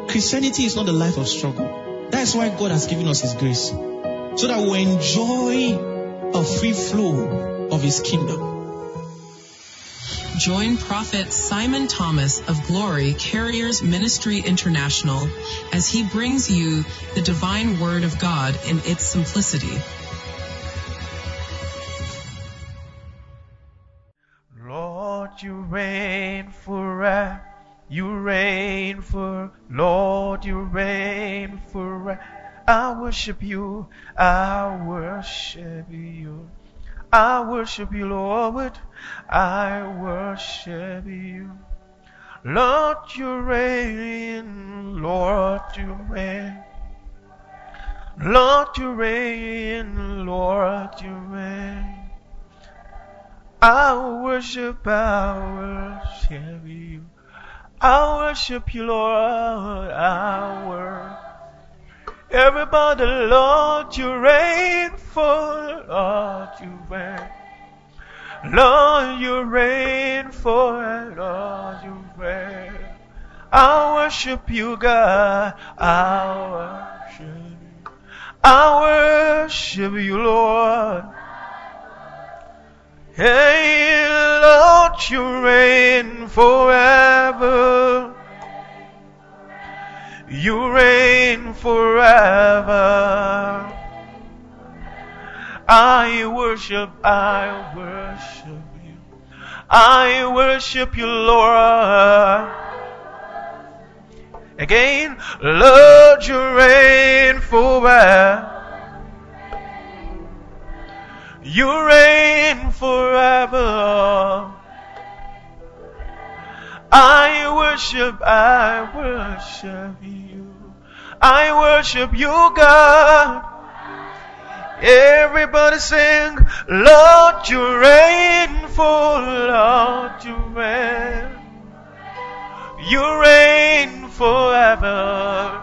Christianity is not a life of struggle. That's why God has given us His grace, so that we enjoy a free flow of His kingdom. Join Prophet Simon Thomas of Glory Carriers Ministry International as he brings you the divine word of God in its simplicity. Lord, you reign forever. You reign for, Lord, you reign forever. I worship you, I worship you. I worship you, Lord. I worship you. Lord, you reign. Lord, you reign. Lord, you reign. Lord, you reign. I worship you. I worship you, Lord. I worship. Everybody, Lord, you reign for, Lord, you reign. Lord, you reign for, Lord, you reign. I worship you, God. I worship you. I worship you, Lord. Hey, Lord, you reign forever. You reign forever. I worship you. I worship you, Lord. Again, Lord, you reign forever. You reign forever. I worship you. I worship you, God. Everybody sing, Lord, you reign for, Lord, you reign. You reign forever.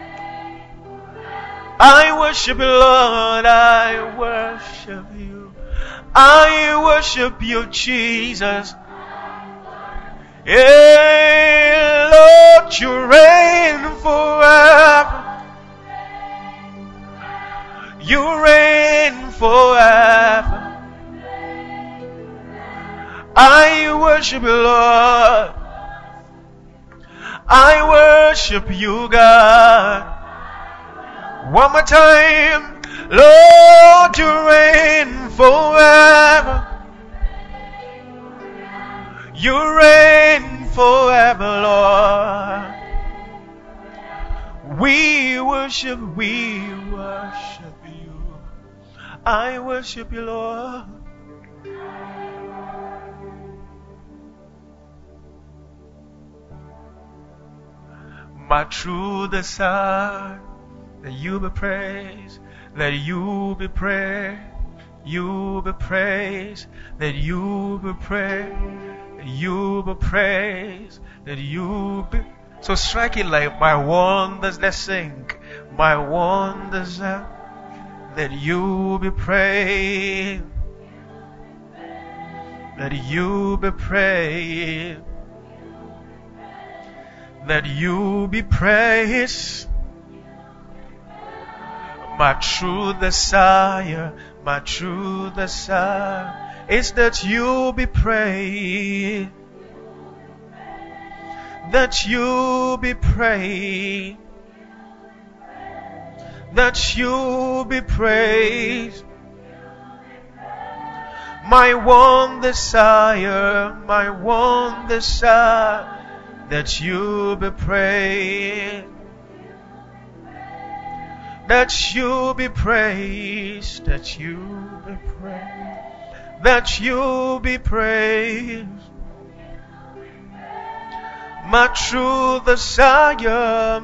I worship you, Lord, I worship you. I worship you, Jesus. Yeah, Lord, you reign forever. You reign forever. I worship you, Lord. I worship you, God. One more time. Lord, you reign forever. You reign forever, Lord. We worship you. I worship you, Lord. My true desire, that you be praised, that you be praised, you be praised, that you be praised. You be praised, that you be. So strike it like my wonders, let's sing. My wonders, that you be praised, that you be praised, that you be praised. My true desire is that you be praised, that you be praised, that you be praised. My one desire, that you be praised, that you be praised, that you be praised, that you be praised. My true desire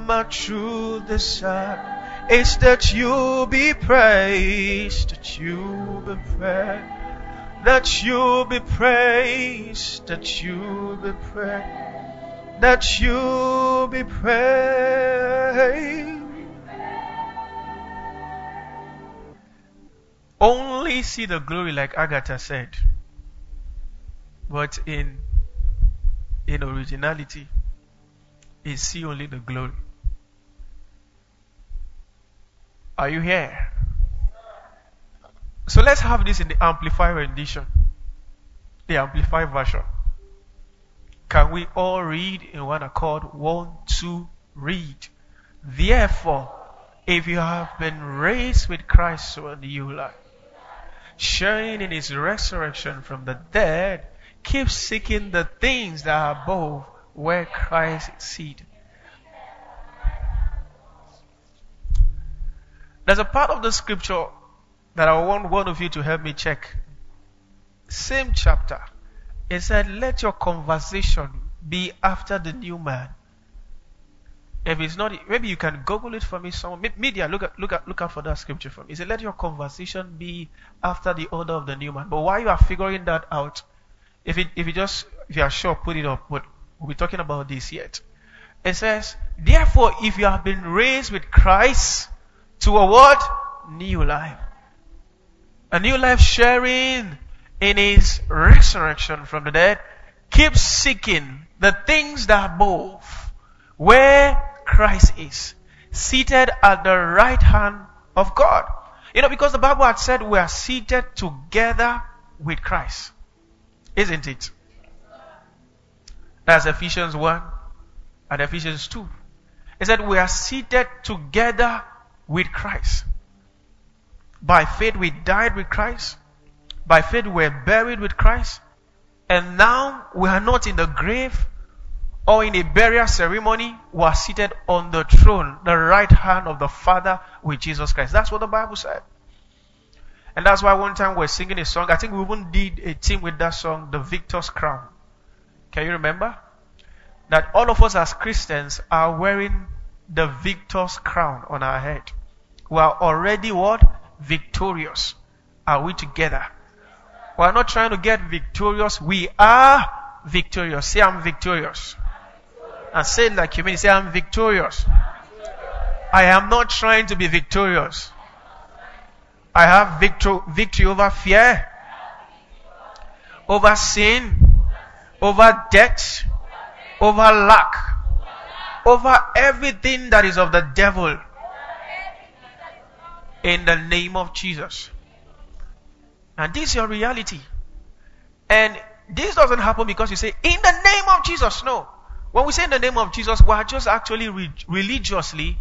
is that you be praised, that you be praised, that you be praised, that you be praised, that you be praised. Only see the glory, like Agatha said. But in originality, is see only the glory. Are you here? So let's have this in the Amplified rendition. The Amplified version. Can we all read in one accord? 1, 2, read. Therefore, if you have been raised with Christ to a new life, sharing in his resurrection from the dead, keep seeking the things that are above, where Christ is seated. There's a part of the scripture that I want one of you to help me check. Same chapter. It said, let your conversation be after the new man. If it's not, maybe you can Google it for me. Someone, media, look out for that scripture for me. It said, let your conversation be after the order of the new man. But while you are figuring that out, if you are sure, put it up. But we'll be talking about this yet. It says, therefore, if you have been raised with Christ to a what? New life. A new life sharing in his resurrection from the dead. Keep seeking the things that are above, where Christ is, seated at the right hand of God. Because the Bible had said we are seated together with Christ. Isn't it? That's Ephesians 1 and Ephesians 2. It said we are seated together with Christ. By faith we died with Christ. By faith we were buried with Christ. And now we are not in the grave or in a burial ceremony. We are seated on the throne, the right hand of the Father with Jesus Christ. That's what the Bible said. And that's why one time we were singing a song. I think we even did a team with that song, The Victor's Crown. Can you remember? That all of us as Christians are wearing the victor's crown on our head. We are already what? Victorious. Are we together? We are not trying to get victorious. We are victorious. Say, I'm victorious. And say it like you mean. Say, I'm victorious. I am not trying to be victorious. I have victory over fear, over sin, over death, over lack, over everything that is of the devil. In the name of Jesus. And this is your reality. And this doesn't happen because you say, in the name of Jesus. No. When we say in the name of Jesus, we are just actually religiously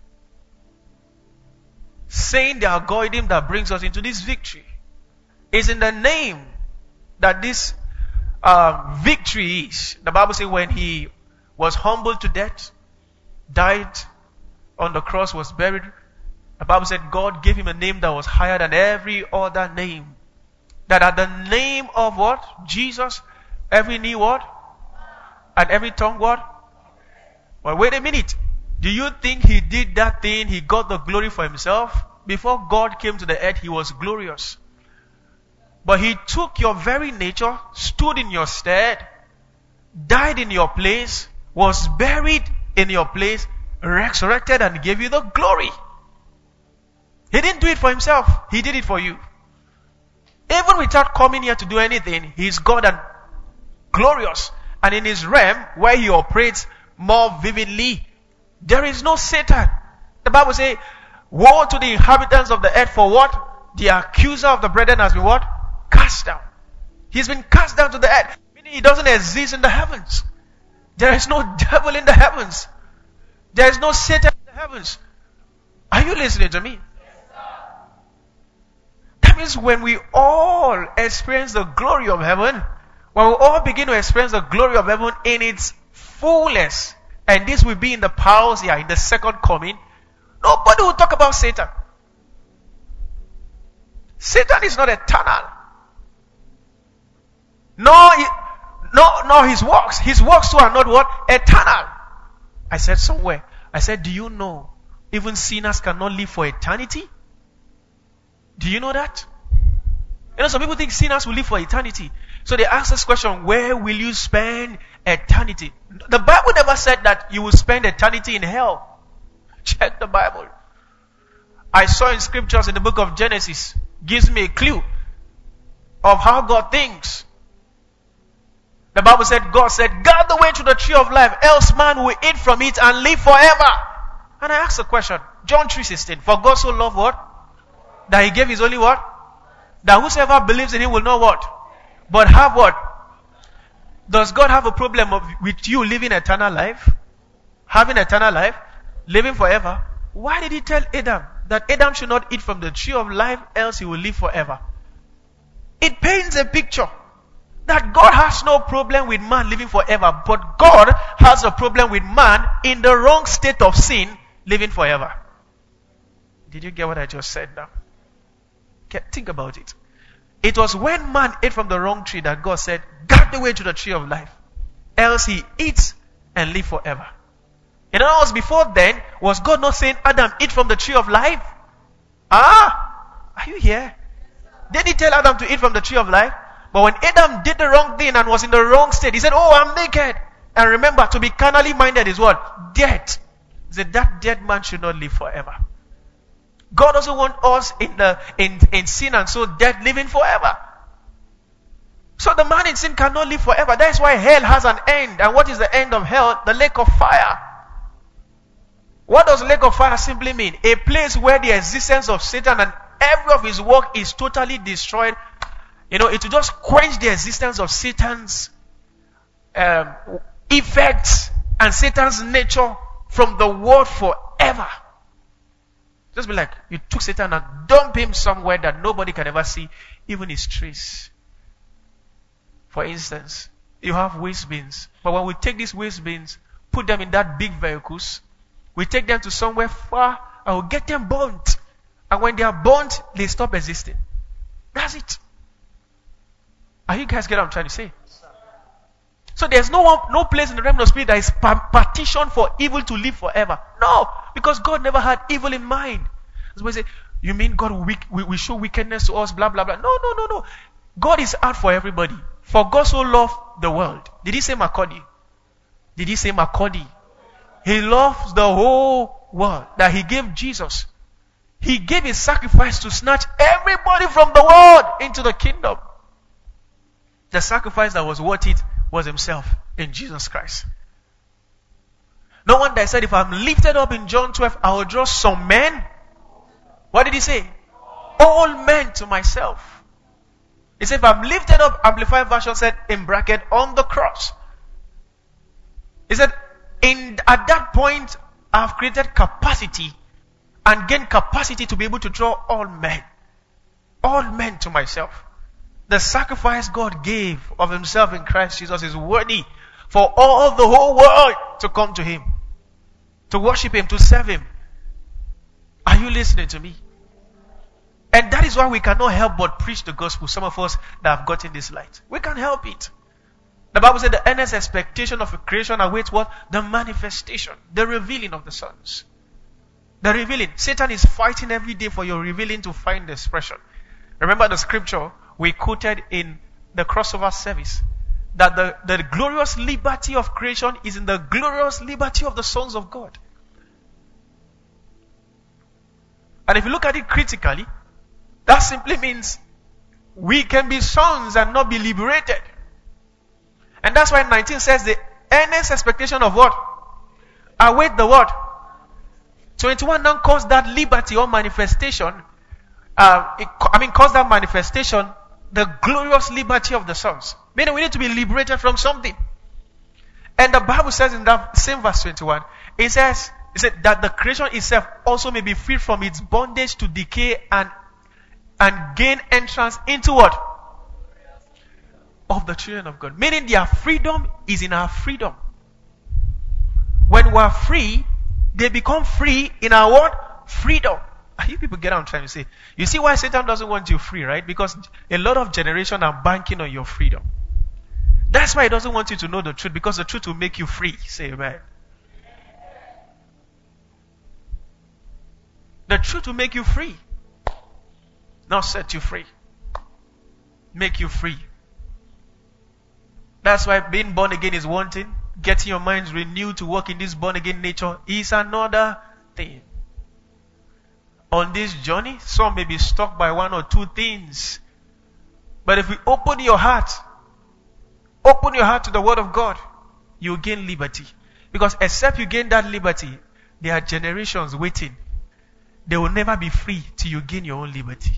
saying the algorithm that brings us into this victory. It's in the name that this victory is. The Bible says when he was humbled to death, died on the cross, was buried, the Bible said God gave him a name that was higher than every other name. That at the name of what? Jesus, every knee what? And every tongue what? Well, wait a minute. Do you think he did that thing, he got the glory for himself? Before God came to the earth, he was glorious. But he took your very nature, stood in your stead, died in your place, was buried in your place, resurrected and gave you the glory. He didn't do it for himself. He did it for you. Even without coming here to do anything, he's God and glorious. And in his realm, where he operates more vividly, there is no Satan. The Bible says, woe to the inhabitants of the earth for what? The accuser of the brethren has been what? Cast down. He's been cast down to the earth. Meaning he doesn't exist in the heavens. There is no devil in the heavens. There is no Satan in the heavens. Are you listening to me? That means when we all experience the glory of heaven, when we all begin to experience the glory of heaven in its fullness, and this will be in the parousia, in the second coming, nobody will talk about Satan. Satan is not eternal. No, his works. His works too are not what? Eternal. I said somewhere. I said, do you know even sinners cannot live for eternity? Do you know that? Some people think sinners will live for eternity. So they ask this question, where will you spend eternity? The Bible never said that you will spend eternity in hell. Check the Bible. I saw in scriptures in the book of Genesis, gives me a clue of how God thinks. The Bible said, God said, guard the way to the tree of life, else man will eat from it and live forever. And I asked the question, John 3:16, for God so loved what? That he gave his only what? That whosoever believes in him will know what? But have what? Does God have a problem with you living eternal life? Having eternal life? Living forever? Why did he tell Adam that Adam should not eat from the tree of life, else he will live forever? It paints a picture that God has no problem with man living forever, but God has a problem with man in the wrong state of sin living forever. Did you get what I just said now? Think about it. It was when man ate from the wrong tree that God said, guard the way to the tree of life, else he eats and live forever. In other words, before then, was God not saying, Adam, eat from the tree of life? Are you here? Did he tell Adam to eat from the tree of life? But when Adam did the wrong thing and was in the wrong state, he said, oh, I'm naked. And remember, to be carnally minded is what? Death. He said, that dead man should not live forever. God doesn't want us in sin and so dead living forever. So the man in sin cannot live forever. That is why hell has an end. And what is the end of hell? The lake of fire. What does lake of fire simply mean? A place where the existence of Satan and every of his work is totally destroyed. It will just quench the existence of Satan's effects and Satan's nature from the world forever. Just be like, you took Satan and dumped him somewhere that nobody can ever see, even his trace. For instance, you have waste bins. But when we take these waste bins, put them in that big vehicles, we take them to somewhere far and we get them burnt. And when they are burnt, they stop existing. That's it. Are you guys get what I'm trying to say? So there's no place in the realm of spirit that is partitioned for evil to live forever. No, because God never had evil in mind. That's why I say, you mean God will show wickedness to us, blah, blah, blah. No. God is out for everybody. For God so loved the world. Did he say Macaulay? Did he say Macaulay? He loves the whole world, that he gave Jesus. He gave his sacrifice to snatch everybody from the world into the kingdom. The sacrifice that was worth it was himself in Jesus Christ. No wonder I said, if I'm lifted up in John 12, I will draw some men. What did he say? All men to myself. He said, if I'm lifted up, Amplified Version said in bracket, on the cross. He said, at that point, I've created capacity and gained capacity to be able to draw all men to myself. The sacrifice God gave of himself in Christ Jesus is worthy for all the whole world to come to him, to worship him, to serve him. Are you listening to me? And that is why we cannot help but preach the gospel. Some of us that have gotten this light, we can't help it. The Bible said the earnest expectation of a creation awaits what? The manifestation, the revealing of the sons. The revealing. Satan is fighting every day for your revealing to find expression. Remember the scripture we quoted in the crossover service, that the glorious liberty of creation is in the glorious liberty of the sons of God. And if you look at it critically, that simply means we can be sons and not be liberated. And that's why 19 says the earnest expectation of what? Await the what? 21 now calls that liberty or manifestation, calls that manifestation the glorious liberty of the sons. Meaning we need to be liberated from something. And the Bible says in that same verse 21, it said that the creation itself also may be freed from its bondage to decay and gain entrance into what? Of the children of God. Meaning their freedom is in our freedom. When we are free, they become free in our what? Freedom. You people get what I'm trying to say. You see why Satan doesn't want you free, right? Because a lot of generation are banking on your freedom. That's why he doesn't want you to know the truth, because the truth will make you free. Say amen. The truth will make you free. Not set you free. Make you free. That's why being born again is one thing. Getting your minds renewed to work in this born again nature is another thing. On this journey, some may be stuck by one or two things. But if you open your heart to the word of God, you'll gain liberty. Because except you gain that liberty, there are generations waiting. They will never be free till you gain your own liberty.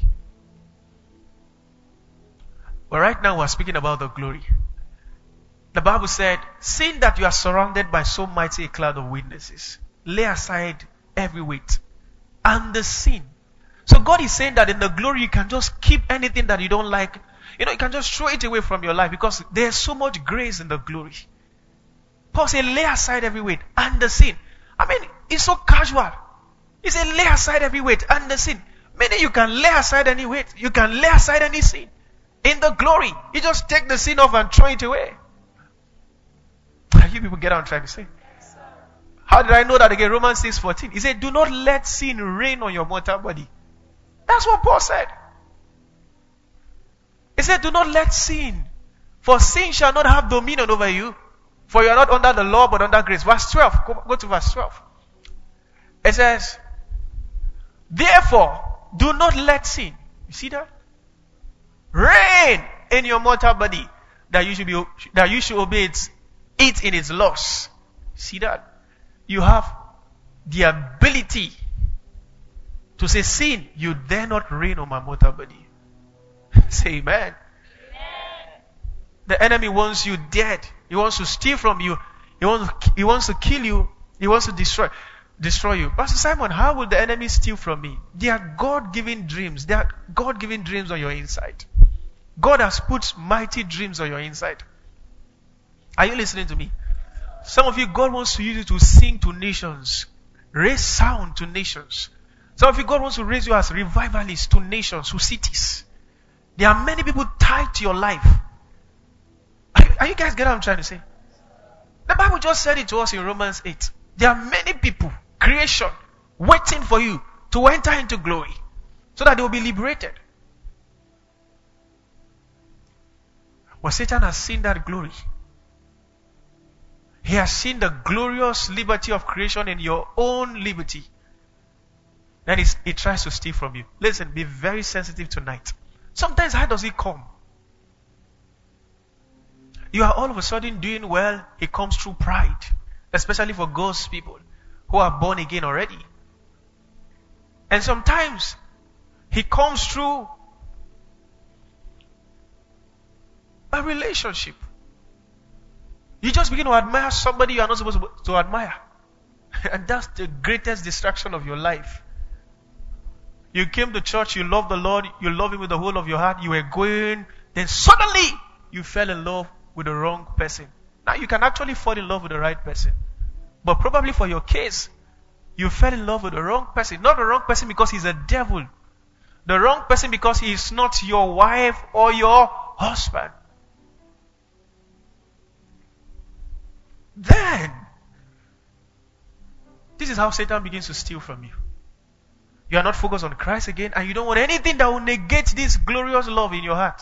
But right now we're speaking about the glory. The Bible said, seeing that you are surrounded by so mighty a cloud of witnesses, lay aside every weight and the sin. So God is saying that in the glory you can just keep anything that you don't like. You can just throw it away from your life because there's so much grace in the glory. Paul said, lay aside every weight and the sin. I mean, it's so casual. He said, lay aside every weight and the sin. Meaning you can lay aside any weight. You can lay aside any sin. In the glory, you just take the sin off and throw it away. You people get what I'm trying to say? How did I know that again? Romans 6:14. He said, do not let sin reign on your mortal body. That's what Paul said. He said, do not let sin, for sin shall not have dominion over you, for you are not under the law but under grace. Verse 12. Go to verse 12. It says, therefore, do not let sin, you see that? Reign in your mortal body, that you should obey it in its laws. See that? You have the ability to say, sin, you dare not reign on my mortal body. Say amen. The enemy wants you dead. He wants to steal from you. He wants to kill you. He wants to destroy you. Pastor Simon, how will the enemy steal from me? They are God-given dreams. They are God-given dreams on your inside. God has put mighty dreams on your inside. Are you listening to me? Some of you, God wants to use you to sing to nations, raise sound to nations. Some of you, God wants to raise you as revivalists to nations, to cities. There are many people tied to your life. Are you guys getting what I'm trying to say? The Bible just said it to us in Romans 8. There are many people, creation, waiting for you to enter into glory so that they will be liberated. But Satan has seen that glory. He has seen the glorious liberty of creation in your own liberty. Then he tries to steal from you. Listen, be very sensitive tonight. Sometimes how does it come? You are all of a sudden doing well. It comes through pride. Especially for God's people who are born again already. And sometimes he comes through a relationship. You just begin to admire somebody you are not supposed to admire. And that's the greatest distraction of your life. You came to church, you love the Lord, you love Him with the whole of your heart, you were going, then suddenly you fell in love with the wrong person. Now you can actually fall in love with the right person. But probably for your case, you fell in love with the wrong person. Not the wrong person because he's a devil. The wrong person because he is not your wife or your husband. Then, this is how Satan begins to steal from you. You are not focused on Christ again, and you don't want anything that will negate this glorious love in your heart.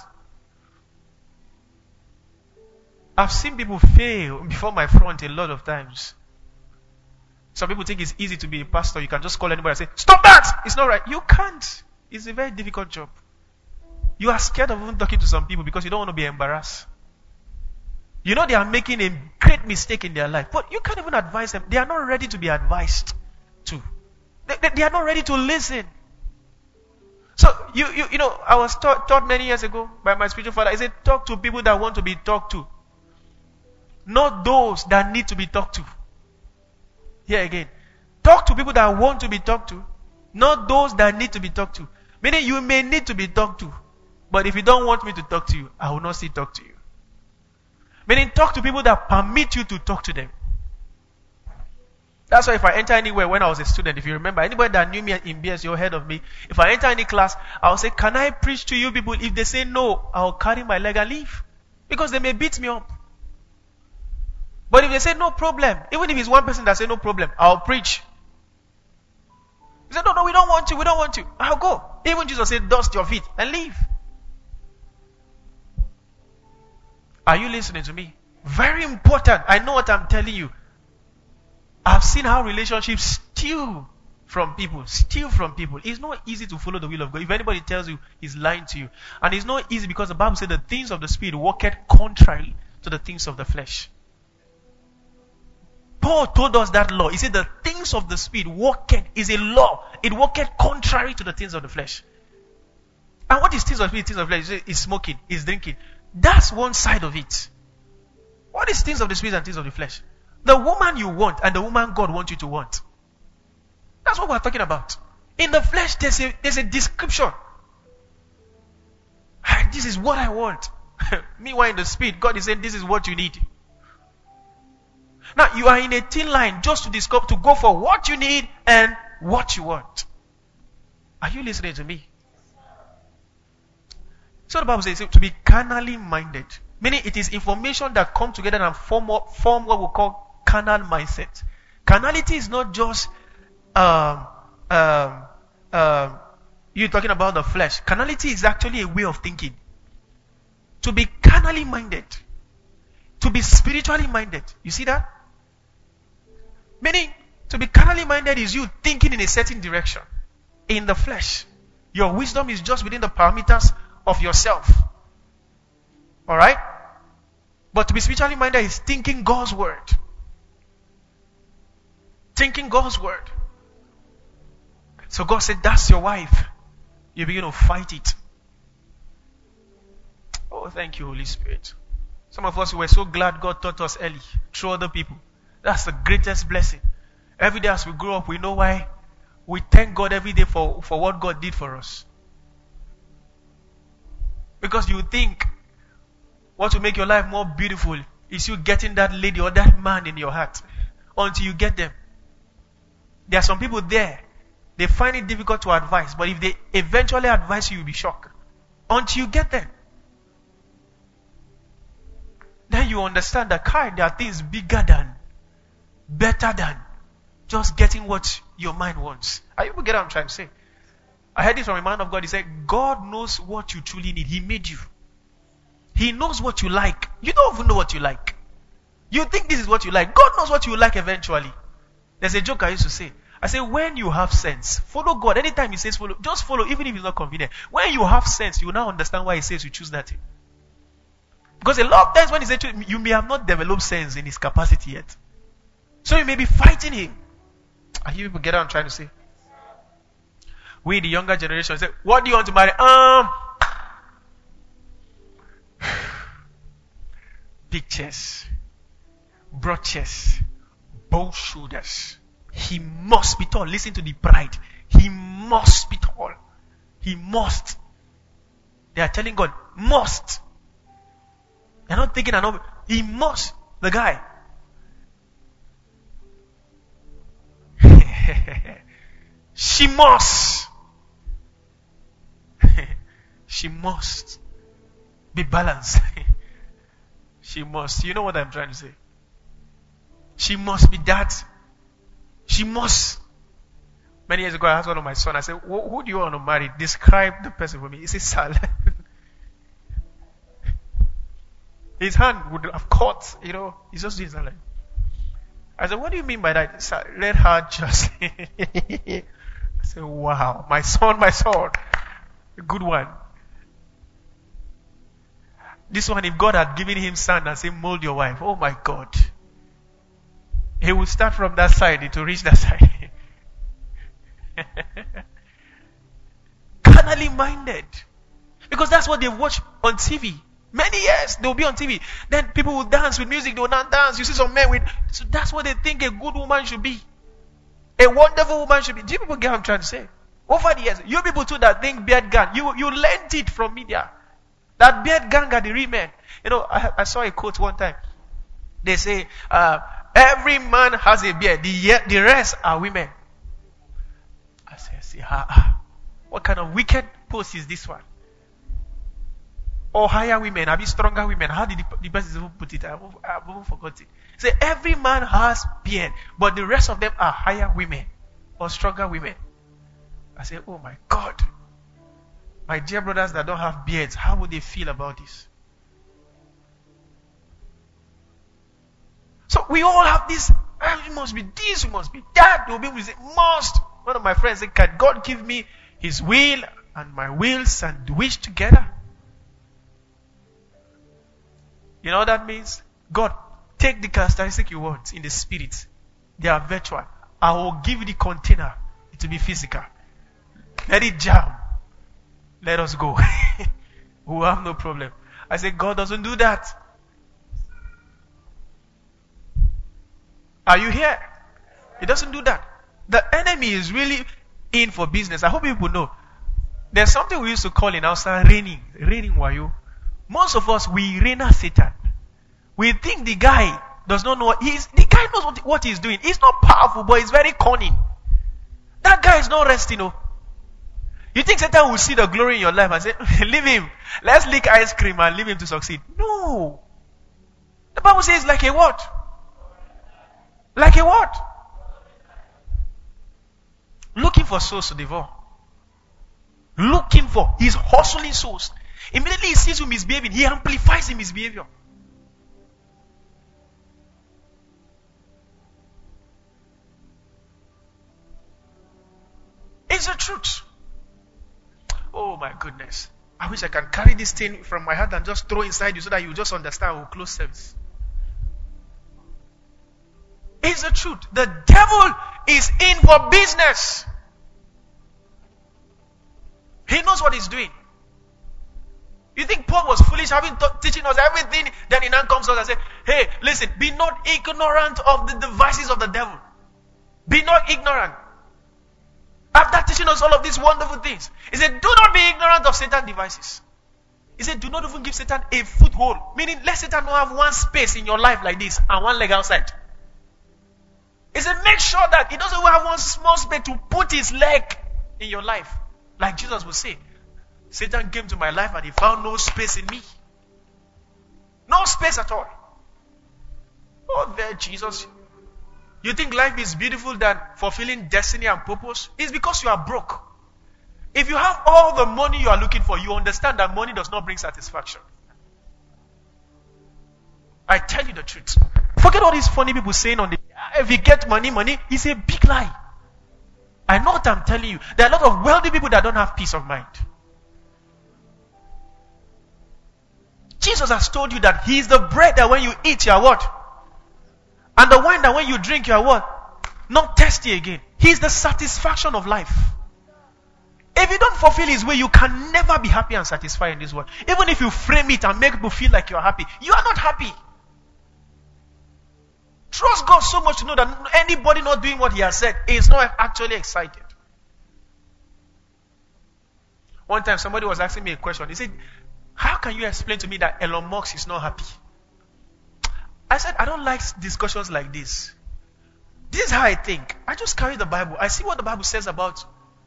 I've seen people fail before my front a lot of times. Some people think it's easy to be a pastor. You can just call anybody and say, stop that! It's not right. You can't. It's a very difficult job. You are scared of even talking to some people because you don't want to be embarrassed. You know they are making a great mistake in their life, but you can't even advise them. They are not ready to be advised to. They are not ready to listen. So, you know, I was taught many years ago by my spiritual father. He said, talk to people that want to be talked to. Not those that need to be talked to. Here again. Talk to people that want to be talked to. Not those that need to be talked to. Meaning you may need to be talked to. But if you don't want me to talk to you, I will not still talk to you. Meaning talk to people that permit you to talk to them. That's why if I enter anywhere when I was a student, if you remember, anybody that knew me in BS, you're ahead of me. If I enter any class, I'll say, can I preach to you people? If they say no, I'll carry my leg and leave. Because they may beat me up. But if they say no problem, even if it's one person that say no problem, I'll preach. He said, no, we don't want you. I'll go. Even Jesus said, dust your feet and leave. Are you listening to me? Very important. I know what I'm telling you. I've seen how relationships steal from people. It's not easy to follow the will of God. If anybody tells you, he's lying to you. And it's not easy because the Bible said the things of the Spirit worketh contrary to the things of the flesh. Paul told us that law. He said the things things of the Spirit worketh is a law. It worketh contrary to the things of the flesh. And what is things of the Spirit, things of the flesh? Is smoking, is drinking. That's one side of it. What is things of the Spirit and things of the flesh? The woman you want and the woman God wants you to want. That's what we're talking about. In the flesh, there's a description. This is what I want. Meanwhile, in the Spirit, God is saying, this is what you need. Now, you are in a thin line just to go for what you need and what you want. Are you listening to me? So the Bible says to be carnally minded. Meaning it is information that come together and form what we call carnal mindset. Carnality is not just you talking about the flesh. Carnality is actually a way of thinking. To be carnally minded. To be spiritually minded. You see that? Meaning, to be carnally minded is you thinking in a certain direction. In the flesh. Your wisdom is just within the parameters of yourself. Alright? But to be spiritually minded is thinking God's word. Thinking God's word. So God said, that's your wife. You begin to fight it. Oh, thank you, Holy Spirit. Some of us were so glad God taught us early through other people. That's the greatest blessing. Every day as we grow up, we know why we thank God every day for what God did for us. Because you think what will make your life more beautiful is you getting that lady or that man in your heart until you get them. There are some people there, they find it difficult to advise, but if they eventually advise you, you'll be shocked. Until you get them. Then you understand that there are things bigger than, better than just getting what your mind wants. Are you get what I'm trying to say? I heard this from a man of God. He said, God knows what you truly need. He made you. He knows what you like. You don't even know what you like. You think this is what you like. God knows what you like eventually. There's a joke I used to say. I say, when you have sense, follow God. Anytime He says follow, just follow, even if it's not convenient. When you have sense, you will now understand why He says you choose that thing. Because a lot of times when He says you may have not developed sense in His capacity yet. So you may be fighting Him. Are you people get what I'm trying to say? We, the younger generation, say, what do you want to marry? Big chest, broad chest, bold shoulders. He must be tall. Listen to the pride. He must be tall. He must. They are telling God, must. They're not thinking, he must. The guy. She must. She must be balanced. She must. You know what I'm trying to say? She must be that. She must. Many years ago, I asked one of my sons, I said, who do you want to marry? Describe the person for me. He said, Sal. His hand would have caught, he's just doing something. I said, what do you mean by that? Sal, let her just. I said, wow, my son, a good one. This one, if God had given him sand and said, mold your wife, oh my God. He would start from that side to reach that side. Carnally minded. Because that's what they watch on TV. Many years, they'll be on TV. Then people will dance with music, they will not dance. You see some men with... So that's what they think a good woman should be. A wonderful woman should be. Do you people get what I'm trying to say? Over the years, you people too that think beard gang, you learned it from media. That beard gang are the real men. I saw a quote one time. They say, every man has a beard. The rest are women. I say, what kind of wicked post is this one? Or higher women, have you stronger women? How did the person put it? I've even forgotten. Say, every man has beard, but the rest of them are higher women or stronger women. I say, oh my God. My dear brothers that don't have beards, how would they feel about this? So we all have this, it must be this, it must be that. There will be people who say, must. One of my friends said, can God give me His will and my will sandwiched together? You know what that means? God, take the characteristic you want in the spirit. They are virtual. I will give you the container. It will be physical. Let it jam. Let us go. We will have no problem. I said, God doesn't do that. Are you here? He doesn't do that. The enemy is really in for business. I hope people know. There's something we used to call in Hausa reigning. Reigning wayo. Most of us, we reign as Satan. We think the guy does not know what he is. The guy knows what he's doing. He's not powerful, but he's very cunning. That guy is not resting. No. You think Satan will see the glory in your life and say, leave him. Let's lick ice cream and leave him to succeed. No. The Bible says like a what? Like a what? Looking for souls to devour. Looking for. He's hustling souls. Immediately he sees you misbehaving, he amplifies the misbehavior. It's the truth. Oh my goodness. I wish I can carry this thing from my heart and just throw inside you so that you just understand. We'll close service. It's the truth. The devil is in for business. He knows what he's doing. You think Paul was foolish teaching us everything, then he now comes to us and says, hey, listen, be not ignorant of the devices of the devil. Be not ignorant. After teaching us all of these wonderful things, he said, do not be ignorant of Satan's devices. He said, do not even give Satan a foothold. Meaning, let Satan not have one space in your life like this and one leg outside. He said, make sure that he doesn't have one small space to put his leg in your life. Like Jesus would say, Satan came to my life and he found no space in me. No space at all. Oh, there, Jesus. You think life is beautiful than fulfilling destiny and purpose? It's because you are broke. If you have all the money you are looking for, you understand that money does not bring satisfaction. I tell you the truth. Forget all these funny people saying on the, if you get money, it's a big lie. I know what I'm telling you. There are a lot of wealthy people that don't have peace of mind. Jesus has told you that He is the bread that when you eat, you are what? And the wine that when you drink, you are what? Not thirsty again. He is the satisfaction of life. If you don't fulfill His way, you can never be happy and satisfied in this world. Even if you frame it and make people feel like you are happy, you are not happy. Trust God so much to know that anybody not doing what He has said is not actually excited. One time somebody was asking me a question. He said, how can you explain to me that Elon Musk is not happy? I said, I don't like discussions like this. This is how I think. I just carry the Bible. I see what the Bible says about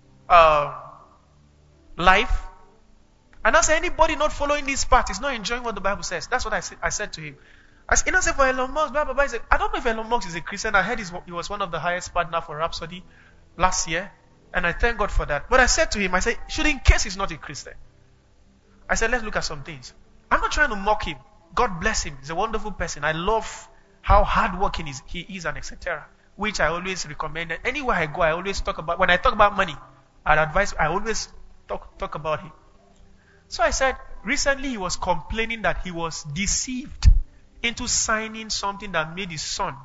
life. And I say, anybody not following this path is not enjoying what the Bible says. That's what I said to him. I said, for Elon Musk, blah, blah, blah. He said, I don't know if Elon Musk is a Christian. I heard he was one of the highest partner for Rhapsody last year. And I thank God for that. But I said to him, should in case he's not a Christian, I said, let's look at some things. I'm not trying to mock him. God bless him. He's a wonderful person. I love how hardworking he is and etc. Which I always recommend. And anywhere I go, I always talk about, when I talk about money, I always talk about him. So I said, recently he was complaining that he was deceived into signing something that made his son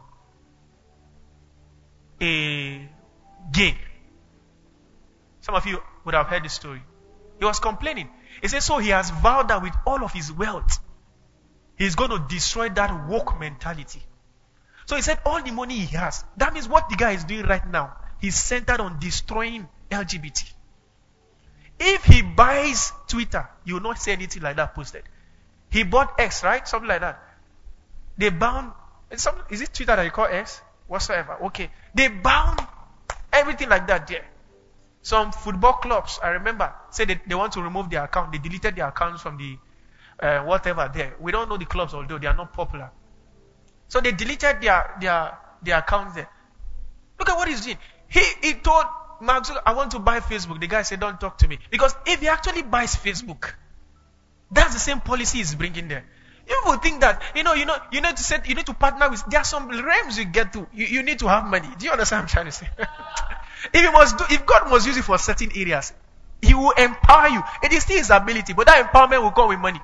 a gay. Some of you would have heard the story. He was complaining. He said, so he has vowed that with all of his wealth, he's going to destroy that woke mentality. So he said, all the money he has, that means what the guy is doing right now, he's centered on destroying LGBT. If he buys Twitter, you will not see anything like that posted. He bought X, right? Something like that. They bound, is it Twitter that you call X? Whatsoever. Okay. They bound everything like that there. Some football clubs, I remember, said they want to remove their account. They deleted their accounts from the whatever there. We don't know the clubs, although they are not popular. So they deleted their accounts there. Look at what he's doing. He told Mark Zuckerberg, I want to buy Facebook. The guy said, don't talk to me. Because if he actually buys Facebook, that's the same policy he's bringing there. People think that, you need to partner with, there are some realms you get to. You need to have money. Do you understand what I'm trying to say? If God must use it for certain areas, He will empower you. It is still His ability, but that empowerment will come with money.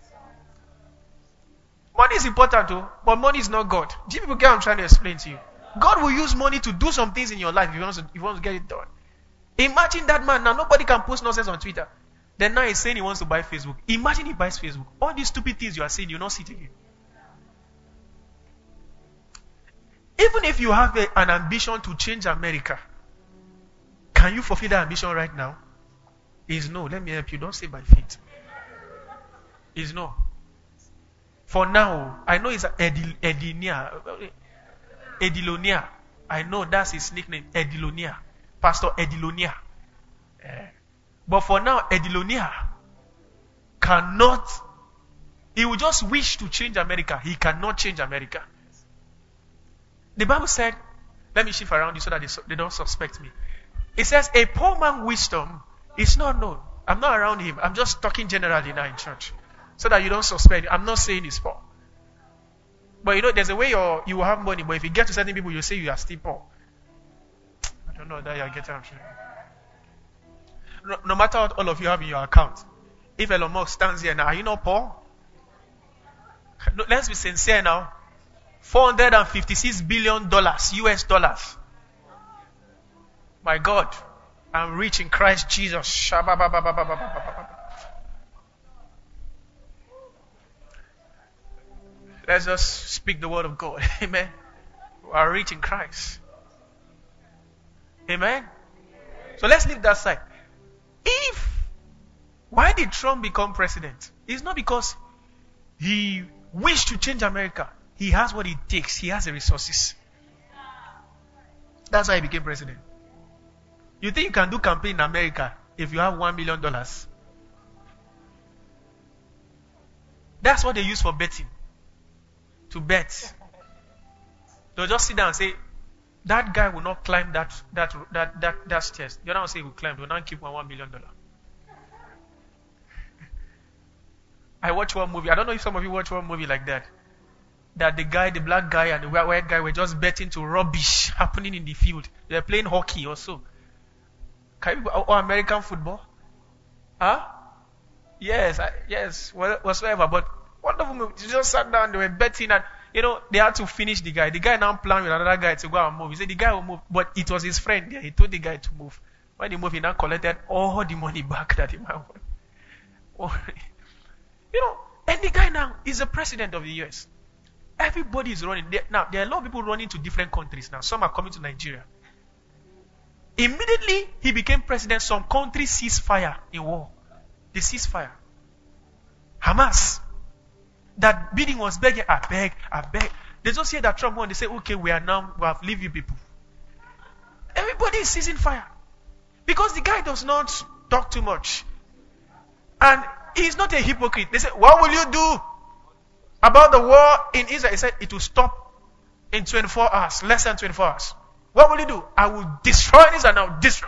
Money is important too, but money is not God. Do you people get what I'm trying to explain to you? God will use money to do some things in your life if you want to get it done. Imagine that man now, nobody can post nonsense on Twitter. Then now he's saying he wants to buy Facebook. Imagine he buys Facebook. All these stupid things you are saying, you'll not see it again. Even if you have an ambition to change America, can you fulfill that ambition right now? Is no. Let me help you. Don't say by faith. Is no. For now, I know it's Edilonia. I know that's his nickname, Edilonia. Pastor Edilonia. But for now, Edilonia cannot, he will just wish to change America. He cannot change America. The Bible said, let me shift around you so that they don't suspect me. It says, a poor man's wisdom is not known. I'm not around him. I'm just talking generally now in church. So that you don't suspect. I'm not saying he's poor. But there's a way you will have money, but if you get to certain people, you say you are still poor. I don't know that you're getting what I'm saying. No matter what all of you have in your account, if Elon Musk stands here now, are you not poor? No, let's be sincere now. $456 billion US dollars. My God, I'm rich in Christ Jesus. Let's just speak the word of God. Amen. We are rich in Christ. Amen. So let's leave that side. Why did Trump become president? It's not because he wished to change America. He has what it takes. He has the resources. That's why he became president. You think you can do campaign in America if you have $1 million? That's what they use for betting. To bet. They'll just sit down and say, that guy will not climb that stairs. The other one say he will climb. They will not keep $1 million. I watched one movie. I don't know if some of you watch one movie like that. That the black guy and the white guy were just betting to rubbish happening in the field. They were playing hockey or so. Or American football. Huh? Yes, whatsoever. But wonderful movie. They just sat down, they were betting, and they had to finish the guy. The guy now planned with another guy to go and move. He said the guy will move, but it was his friend there. He told the guy to move. When he moved, he now collected all the money back that he might want. And the guy now is the president of the US. Everybody is running. Now, there are a lot of people running to different countries now. Some are coming to Nigeria. Immediately he became president, some countries ceased fire in war. They ceased fire. Hamas. That bidding was begging, I beg. They just hear that Trump won. They say, okay, we have leave you people. Everybody is ceasing fire. Because the guy does not talk too much. And he's not a hypocrite. They say, what will you do about the war in Israel? He said, it will stop in 24 hours, less than 24 hours. What will you do? I will destroy this and I will destroy.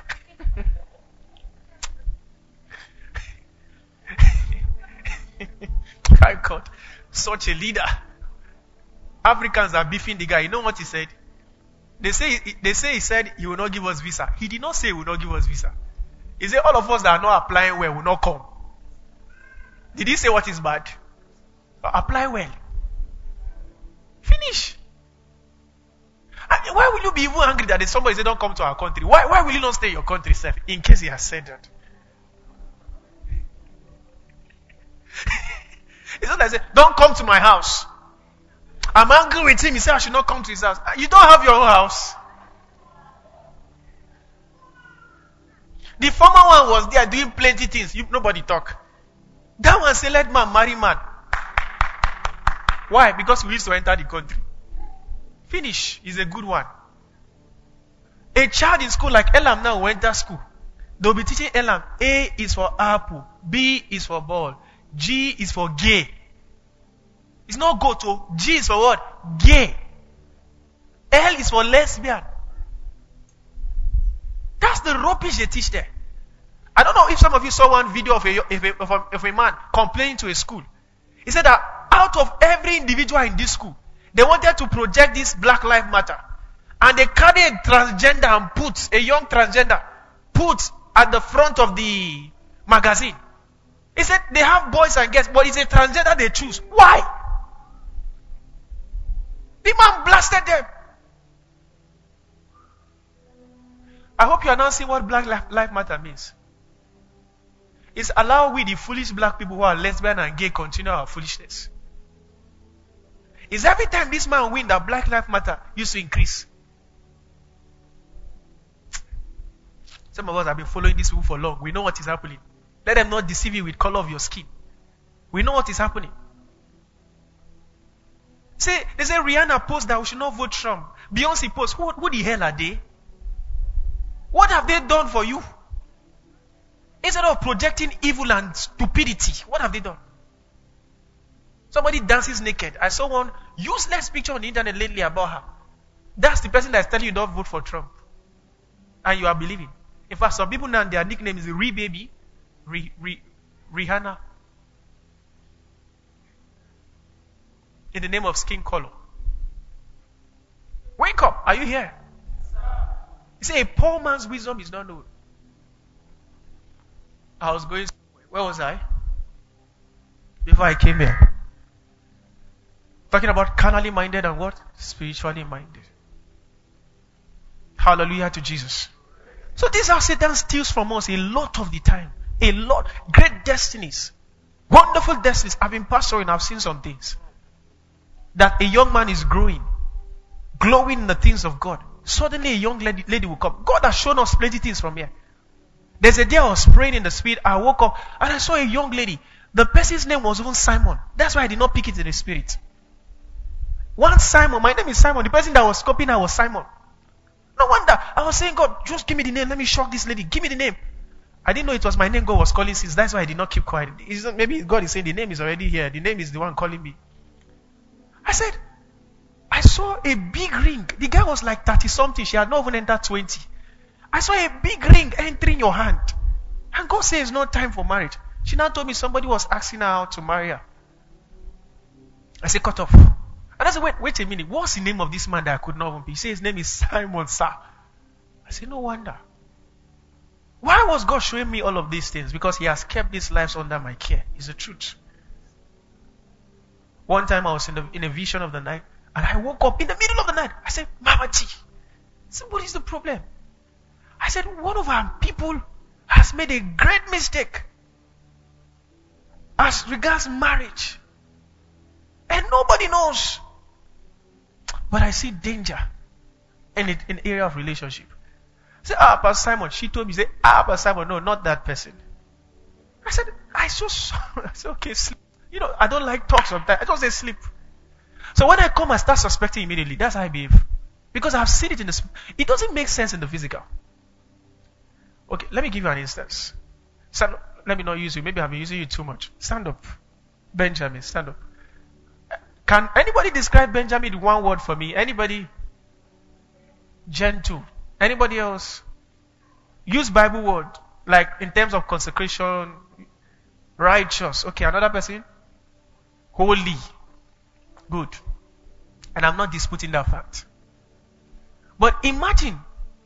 My God, such a leader. Africans are beefing the guy. You know what he said? They say he said he will not give us visa. He did not say he will not give us visa. He said all of us that are not applying well will not come. Did he say what is bad? Apply well. Finish. Why will you be even angry that somebody said don't come to our country? Why will you not stay in your country, sir, in case he has said that? It's not like say, don't come to my house. I'm angry with him. He said I should not come to his house. You don't have your own house. The former one was there doing plenty things. Nobody talk. That one said, let man marry man. Why? Because we used to enter the country. Finish is a good one. A child in school like Elam now will enter school. They'll be teaching Elam. A is for apple. B is for ball. G is for gay. It's not go to. G is for what? Gay. L is for lesbian. That's the rubbish they teach there. I don't know if some of you saw one video of a man complaining to a school. He said that out of every individual in this school, they wanted to project this Black Lives Matter. And they carried a transgender and put, a young transgender, put at the front of the magazine. He said they have boys and girls, but it's a transgender they choose. Why? The man blasted them. I hope you are now seeing what Black Lives Matter means. It's allow we, the foolish black people who are lesbian and gay, continue our foolishness. It's every time this man win that Black Lives Matter used to increase. Some of us have been following these people for long. We know what is happening. Let them not deceive you with color of your skin. We know what is happening. They say Rihanna posts that we should not vote Trump. Beyonce posts, who the hell are they? What have they done for you? Instead of projecting evil and stupidity, what have they done? Somebody dances naked. I saw one useless picture on the internet lately about her. That's the person that's telling you don't vote for Trump. And you are believing. In fact, some people now, their nickname is Baby, Rihanna. In the name of skin color. Wake up. Are you here? You say a poor man's wisdom is not known. I was going, where was I? Before I came here. Talking about carnally minded and what? Spiritually minded. Hallelujah to Jesus. So these are Satan steals from us a lot of the time. A lot. Great destinies. Wonderful destinies. I've been pastoring, I've seen some things. That a young man is growing. Glowing in the things of God. Suddenly a young lady will come. God has shown us plenty things from here. There's a day I was praying in the spirit. I woke up and I saw a young lady. The person's name was even Simon. That's why I did not pick it in the spirit. One Simon. My name is Simon. The person that was copying her was Simon. No wonder. I was saying, God, just give me the name. Let me shock this lady. Give me the name. I didn't know it was my name God was calling since. That's why I did not keep quiet. Maybe God is saying the name is already here. The name is the one calling me. I said, I saw a big ring. The girl was like 30 something. She had not even entered 20. I saw a big ring entering your hand. And God says it's not time for marriage. She now told me somebody was asking her out to marry her. I said, cut off. And I said, wait a minute. What's the name of this man that I could not even be? He said his name is Simon, sir. I said, no wonder. Why was God showing me all of these things? Because He has kept these lives under my care. It's the truth. One time I was in a vision of the night. And I woke up in the middle of the night. I said, Mama T. I said, what is the problem? I said, one of our people has made a great mistake as regards marriage. And nobody knows. But I see danger in the area of relationship. I said, Pastor Simon. She told me, say, Pastor Simon, no, not that person. I said, I said, okay, sleep. You know, I don't like talk sometimes. I just say sleep. So when I come, I start suspecting immediately. That's how I behave. Because I've seen it in the... It doesn't make sense in the physical. Okay, let me give you an instance. Stand up. Let me not use you. Maybe I've been using you too much. Stand up. Benjamin, stand up. Can anybody describe Benjamin in one word for me? Anybody? Gentle. Anybody else? Use Bible word. Like in terms of consecration. Righteous. Okay, another person? Holy. Good. And I'm not disputing that fact. But imagine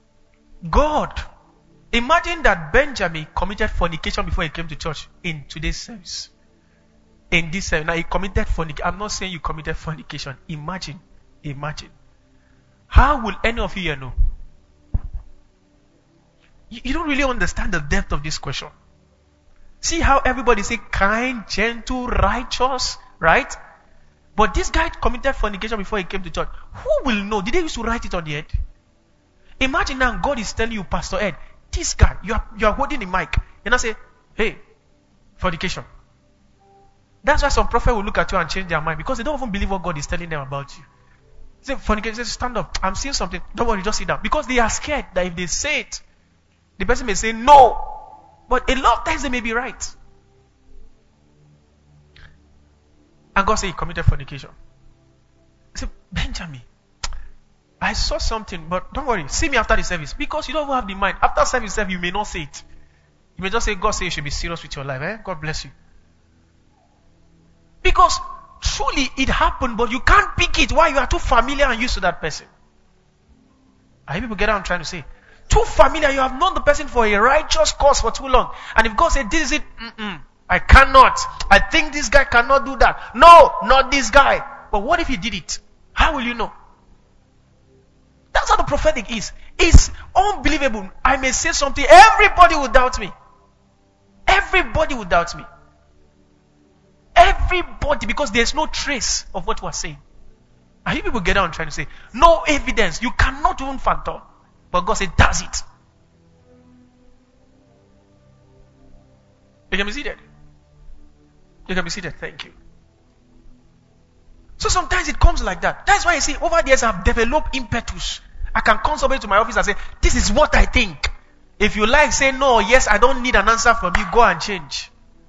that Benjamin committed fornication before he came to church in today's service. In this service. Now he committed fornication. I'm not saying you committed fornication. Imagine. How will any of you here know? You don't really understand the depth of this question. See how everybody say kind, gentle, righteous, right? But this guy committed fornication before he came to church. Who will know? Did they used to write it on the head? Imagine now God is telling you, Pastor Ed, this guy, you are holding the mic. And I say, hey, fornication. That's why some prophet will look at you and change their mind because they don't even believe what God is telling them about you. Say, fornication, say, stand up. I'm seeing something. Don't worry, just sit down. Because they are scared that if they say it, the person may say no. But a lot of times they may be right. And God said he committed fornication. I said, Benjamin, I saw something, but don't worry, see me after the service. Because you don't even have the mind. After service, you may not say it. You may just say, God said you should be serious with your life. God bless you. Because truly it happened, but you can't pick it while you are too familiar and used to that person. Are you people get what I'm trying to say? Too familiar, you have known the person for a righteous cause for too long. And if God said, this is it, I cannot. I think this guy cannot do that. No, not this guy. But what if he did it? How will you know? That's how the prophetic is. It's unbelievable. I may say something, everybody will doubt me. Everybody will doubt me. Everybody, because there's no trace of what we're saying. And you people get down trying to say, no evidence. You cannot even factor. But God said, does it. You can be seated. You can be seated. Thank you. So sometimes it comes like that. That's why I see over the years I've developed impetus. I can come somebody to my office and say, this is what I think. If you like, say no, yes, I don't need an answer from you. Go and change.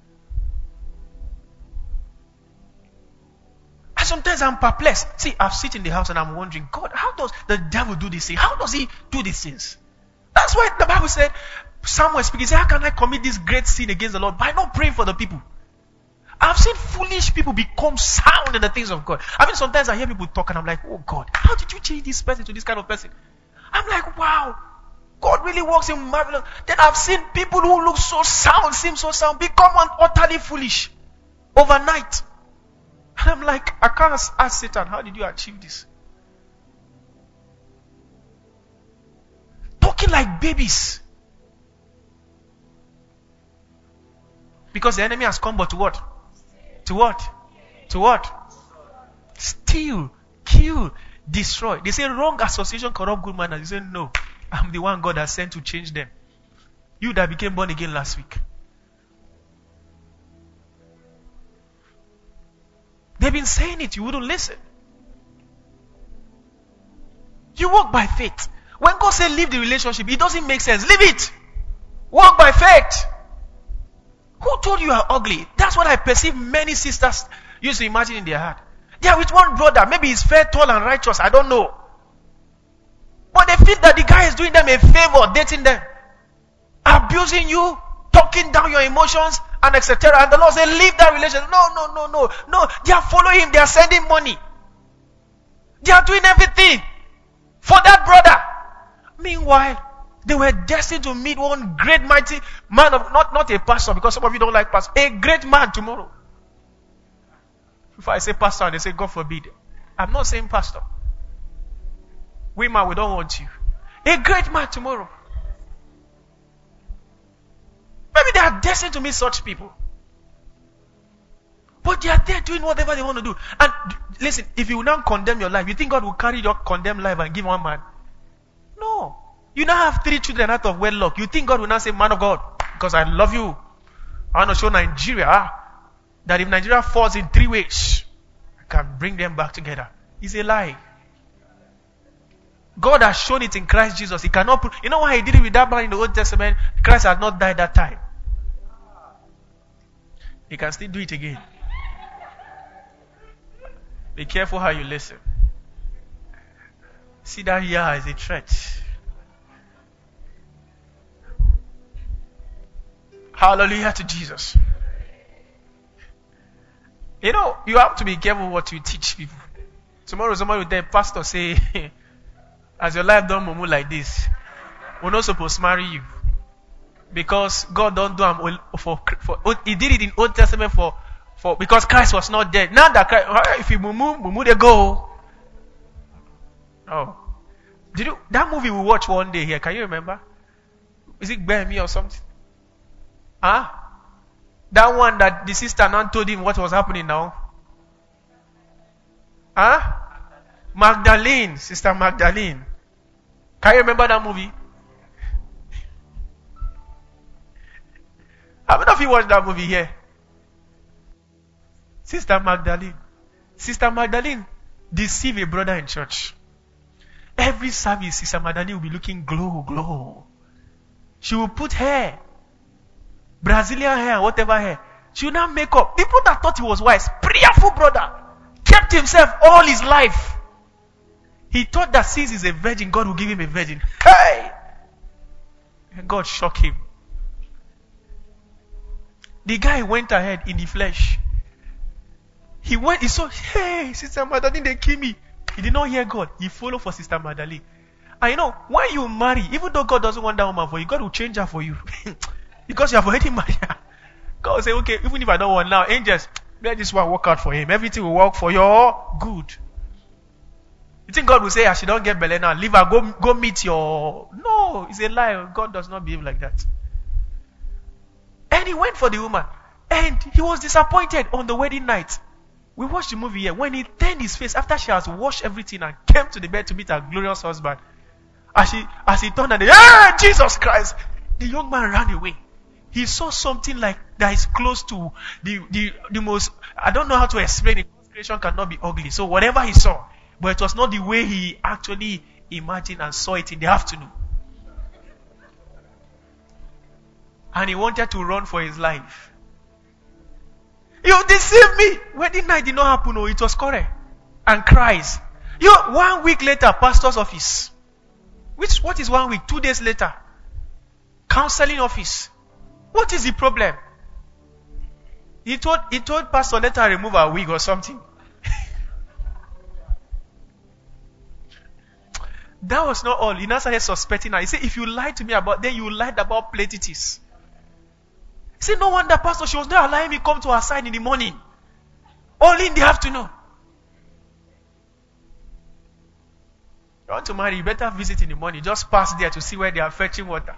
And sometimes I'm perplexed. See, I've sit in the house and I'm wondering, God, how does the devil do this thing? How does he do these things? That's why the Bible said, Samuel speaking, say, how can I commit this great sin against the Lord? By not praying for the people. I've seen foolish people become sound in the things of God. I mean, sometimes I hear people talk and I'm like, oh God, how did you change this person to this kind of person? I'm like, wow, God really works in marvelous. Then I've seen people who look so sound, seem so sound, become utterly foolish overnight. And I'm like, I can't ask Satan, how did you achieve this? Talking like babies. Because the enemy has come but to what? To what? To what? Steal, kill, destroy. They say wrong association corrupt good manners. You say no. I'm the one God has sent to change them. You that became born again last week. They've been saying it, you wouldn't listen. You walk by faith. When God says leave the relationship, it doesn't make sense. Leave it. Walk by faith. Who told you are ugly? That's what I perceive many sisters used to imagine in their heart. They are with one brother. Maybe he's fair, tall, and righteous. I don't know. But they feel that the guy is doing them a favor, dating them. Abusing you, talking down your emotions, and etc. And the Lord said, leave that relationship. No. They are following him. They are sending money. They are doing everything for that brother. Meanwhile, they were destined to meet one great mighty man of, not a pastor, because some of you don't like pastor, a great man tomorrow. If I say pastor and they say God forbid, I'm not saying pastor. Women, we don't want you. A great man tomorrow. Maybe they are destined to meet such people. But they are there doing whatever they want to do. And listen, if you now condemn your life, you think God will carry your condemned life and give one man? No. You now have 3 children out of wedlock. You think God will now say, man of God, because I love you, I want to show Nigeria that if Nigeria falls in 3 ways, I can bring them back together. It's a lie. God has shown it in Christ Jesus. He cannot you know why he did it with that man in the Old Testament? Christ had not died that time. He can still do it again. Be careful how you listen. See that here as a threat. Hallelujah to Jesus. You know, you have to be careful what you teach people. Tomorrow somebody will tell pastor, say, as your life don't move like this, we're not supposed to marry you. Because God don't do them for he did it in Old Testament for because Christ was not dead. Now that Christ, if you move they go. Oh. That movie we watched one day here, can you remember? Is it Bear Me or something? Huh? That one that the sister now told him what was happening now. Huh? Magdalene, Sister Magdalene. Can you remember that movie? How many of you watched that movie here? Sister Magdalene. Sister Magdalene deceived a brother in church. Every service, Sister Magdalene will be looking glow. She will put hair, Brazilian hair, whatever hair. She will not make up. People that thought he was wise, prayerful brother, kept himself all his life. He thought that since he's a virgin, God will give him a virgin. Hey! And God shocked him. The guy went ahead in the flesh. He saw, hey, Sister Magdalene, they kill me. He did not hear God. He followed for Sister Magdalene. And you know, when you marry, even though God doesn't want that woman for you, God will change her for you. Because you have already married her. God will say, okay, even if I don't want now, angels, let this one work out for him. Everything will work for your good. You think God will say, I should not get belly now, leave her, go meet your... No, it's a lie. God does not behave like that. And he went for the woman. And he was disappointed on the wedding night. We watched the movie here. When he turned his face after she has washed everything and came to the bed to meet her glorious husband, as he turned and hey, Jesus Christ! The young man ran away. He saw something like that is close to the most... I don't know how to explain it. Creation cannot be ugly. So whatever he saw, but it was not the way he actually imagined and saw it in the afternoon. And he wanted to run for his life. You deceived me! Wedding night did not happen. Oh, it was quarrel and cries. 1 week later, pastor's office. What is 1 week? 2 days later, counseling office. What is the problem? He told pastor, let her remove her wig or something. That was not all. He now started suspecting her. He said, if you lied to me then you lied about plaititis. He said, no wonder, pastor, she was not allowing me come to her side in the morning. Only in the afternoon. You want to marry, you better visit in the morning. Just pass there to see where they are fetching water.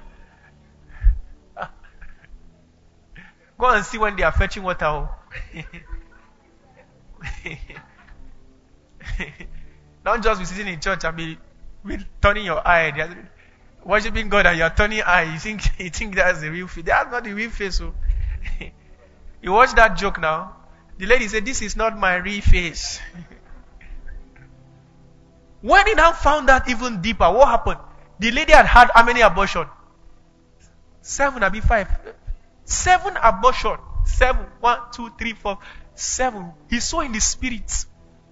Go and see when they are fetching water. Don't just be sitting in church and be turning your eye. They are worshiping God and you are turning eye. You think that's the real face. That's not the real face. So. You watch that joke now. The lady said, this is not my real face. When he now found that even deeper, what happened? The lady had had how many abortions? 7, maybe 5. 7 abortions. 7. 1, 2, 3, 4, 7. He saw in the spirit.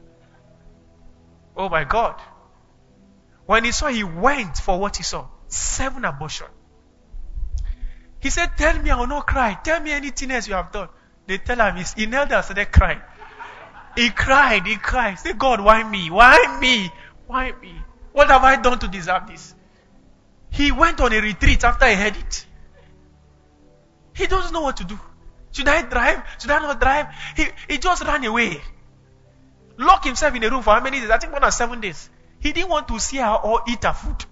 Oh my God. When he saw, he went for what he saw. 7 abortions. He said, tell me I will not cry. Tell me anything else you have done. They tell him, he knelt and started crying. He cried. He said, God, why me? Why me? Why me? What have I done to deserve this? He went on a retreat after he heard it. He doesn't know what to do. Should I drive? Should I not drive? He just ran away. Locked himself in a room for how many days? I think more than 7 days. He didn't want to see her or eat her food.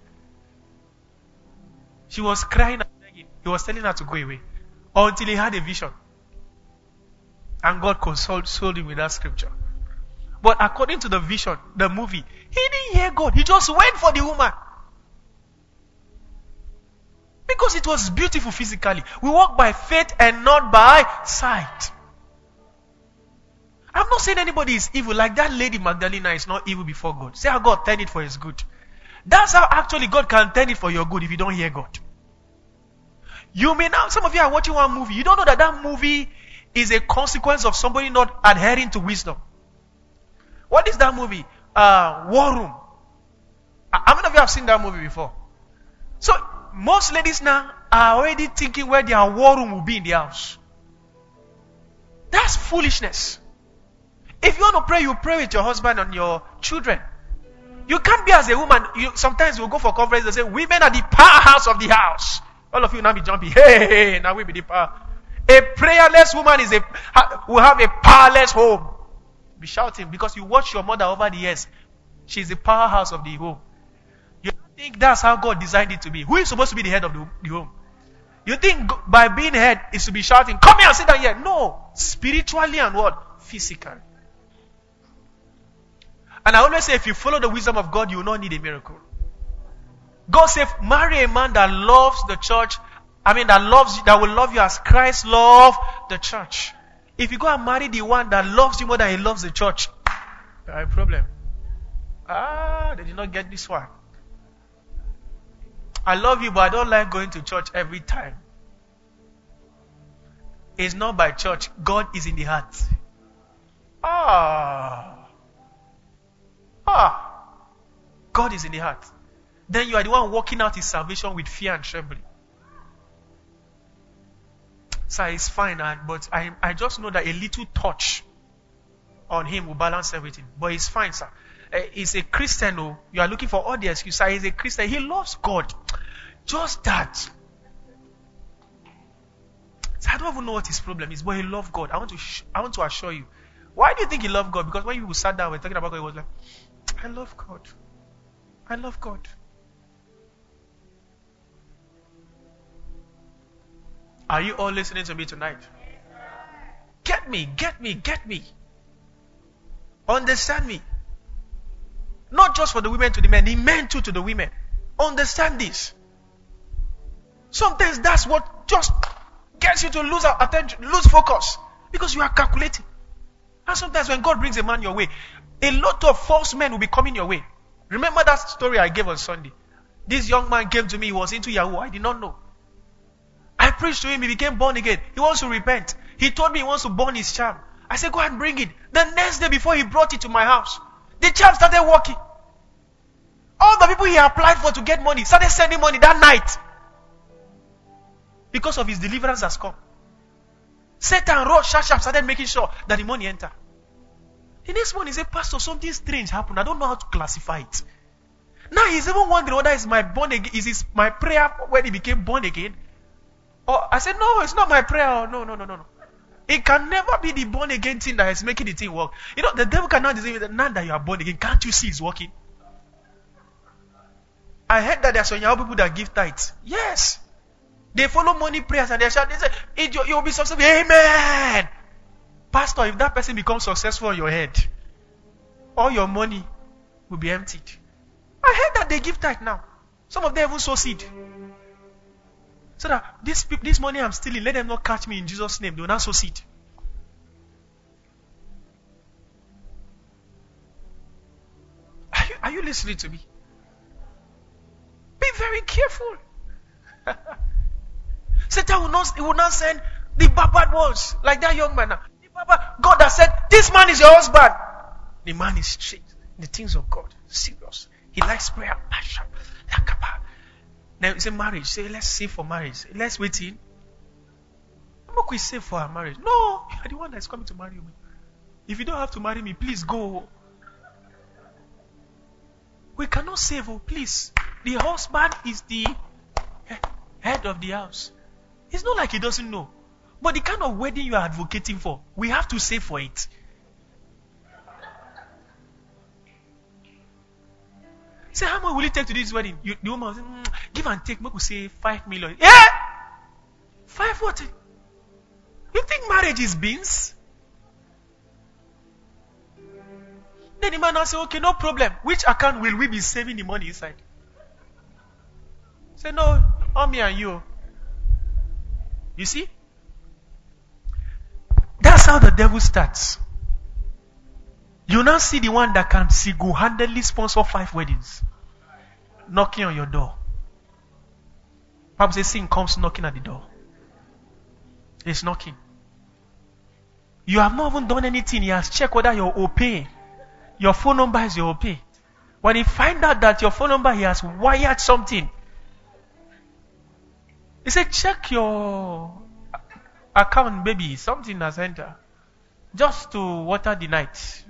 She was crying and begging. He was telling her to go away. Until he had a vision. And God consoled him with that scripture. But according to the vision, the movie, he didn't hear God. He just went for the woman. Because it was beautiful physically. We walk by faith and not by sight. I'm not saying anybody is evil. Like that lady Magdalena is not evil before God. Say how God turned it for his good. That's how actually God can turn it for your good if you don't hear God. You may now, some of you are watching one movie. You don't know that movie is a consequence of somebody not adhering to wisdom. What is that movie? War Room. How many of you have seen that movie before? So, most ladies now are already thinking where their war room will be in the house. That's foolishness. If you want to pray, you pray with your husband and your children. You can't be as a woman. Sometimes we'll go for conference and say, women are the powerhouse of the house. All of you now be jumping. Hey, now we be the power. A prayerless woman will have a powerless home. Be shouting because you watch your mother over the years. She's the powerhouse of the home. You think that's how God designed it to be? Who is supposed to be the head of the home? You think by being head is to be shouting, come here and sit down here. No. Spiritually and what? Physically. And I always say, if you follow the wisdom of God, you will not need a miracle. God said, marry a man that loves the church. That will love you as Christ loved the church. If you go and marry the one that loves you more than he loves the church, you have a problem. They did not get this one. I love you, but I don't like going to church every time. It's not by church. God is in the heart. God is in the heart. Then you are the one walking out his salvation with fear and trembling. So it's fine, but I just know that a little touch on him will balance everything. But it's fine, sir. He's a Christian, though. You are looking for all the excuses. He's a Christian. He loves God. Just that. So I don't even know what his problem is, but he loves God. I want to assure you. Why do you think he loved God? Because when you sat down, we're talking about God, he was like, I love God. I love God. Are you all listening to me tonight? Get me, get me, get me. Understand me. Not just for the women to the men, the men too to the women. Understand this. Sometimes that's what just gets you to lose attention, lose focus. Because you are calculating. And sometimes when God brings a man your way, a lot of false men will be coming your way. Remember that story I gave on Sunday? This young man came to me, he was into Yahoo. I did not know. I preached to him, he became born again. He wants to repent. He told me he wants to burn his charm. I said, go and bring it. The next day before he brought it to my house, the charm started working. All the people he applied for to get money started sending money that night. Because of his deliverance has come. Satan wrote sharp started making sure that the money entered. The next morning he said, Pastor, something strange happened. I don't know how to classify it. Now he's even wondering whether it's my born again. Is it my prayer when he became born again? Or I said, no, it's not my prayer. No. It can never be the born again thing that is making the thing work. You know, the devil cannot deceive you that now that you are born again, can't you see it's working? I heard that there are some young people that give tithes. Yes. They follow money prayers and they shout, they say, you'll be successful. Amen. Pastor, if that person becomes successful on your head, all your money will be emptied. I heard that they give tithe now. Some of them even sow seed. So that this money I'm stealing, let them not catch me in Jesus' name. They will not sow seed. Are you listening to me? Be very careful. Satan will not send the bad ones like that young man now. God has said, this man is your husband. The man is straight. The things of God. Serious. He likes prayer. Passion. Now, it's a marriage. Say, let's save for marriage. Let's wait in. How much we save for our marriage? No, you're the one that's coming to marry me. If you don't have to marry me, please go. We cannot save, please. The husband is the head of the house. It's not like he doesn't know. But the kind of wedding you are advocating for, we have to save for it. Say, how much will it take to do this wedding? The woman will say, give and take, maybe we say 5 million. Yeah! 5 what? You think marriage is beans? Then the man will say, okay, no problem. Which account will we be saving the money inside? Say, no, all me and you. You see? That's how the devil starts. You now see the one that can single-handedly sponsor 5 weddings. Knocking on your door. Bible says sin comes knocking at the door. It's knocking. You have not even done anything. He has checked whether you're OPay. Your phone number is your OPay. When he finds out that your phone number, he has wired something. He said, check your account, baby. Something has entered. Just to water the night.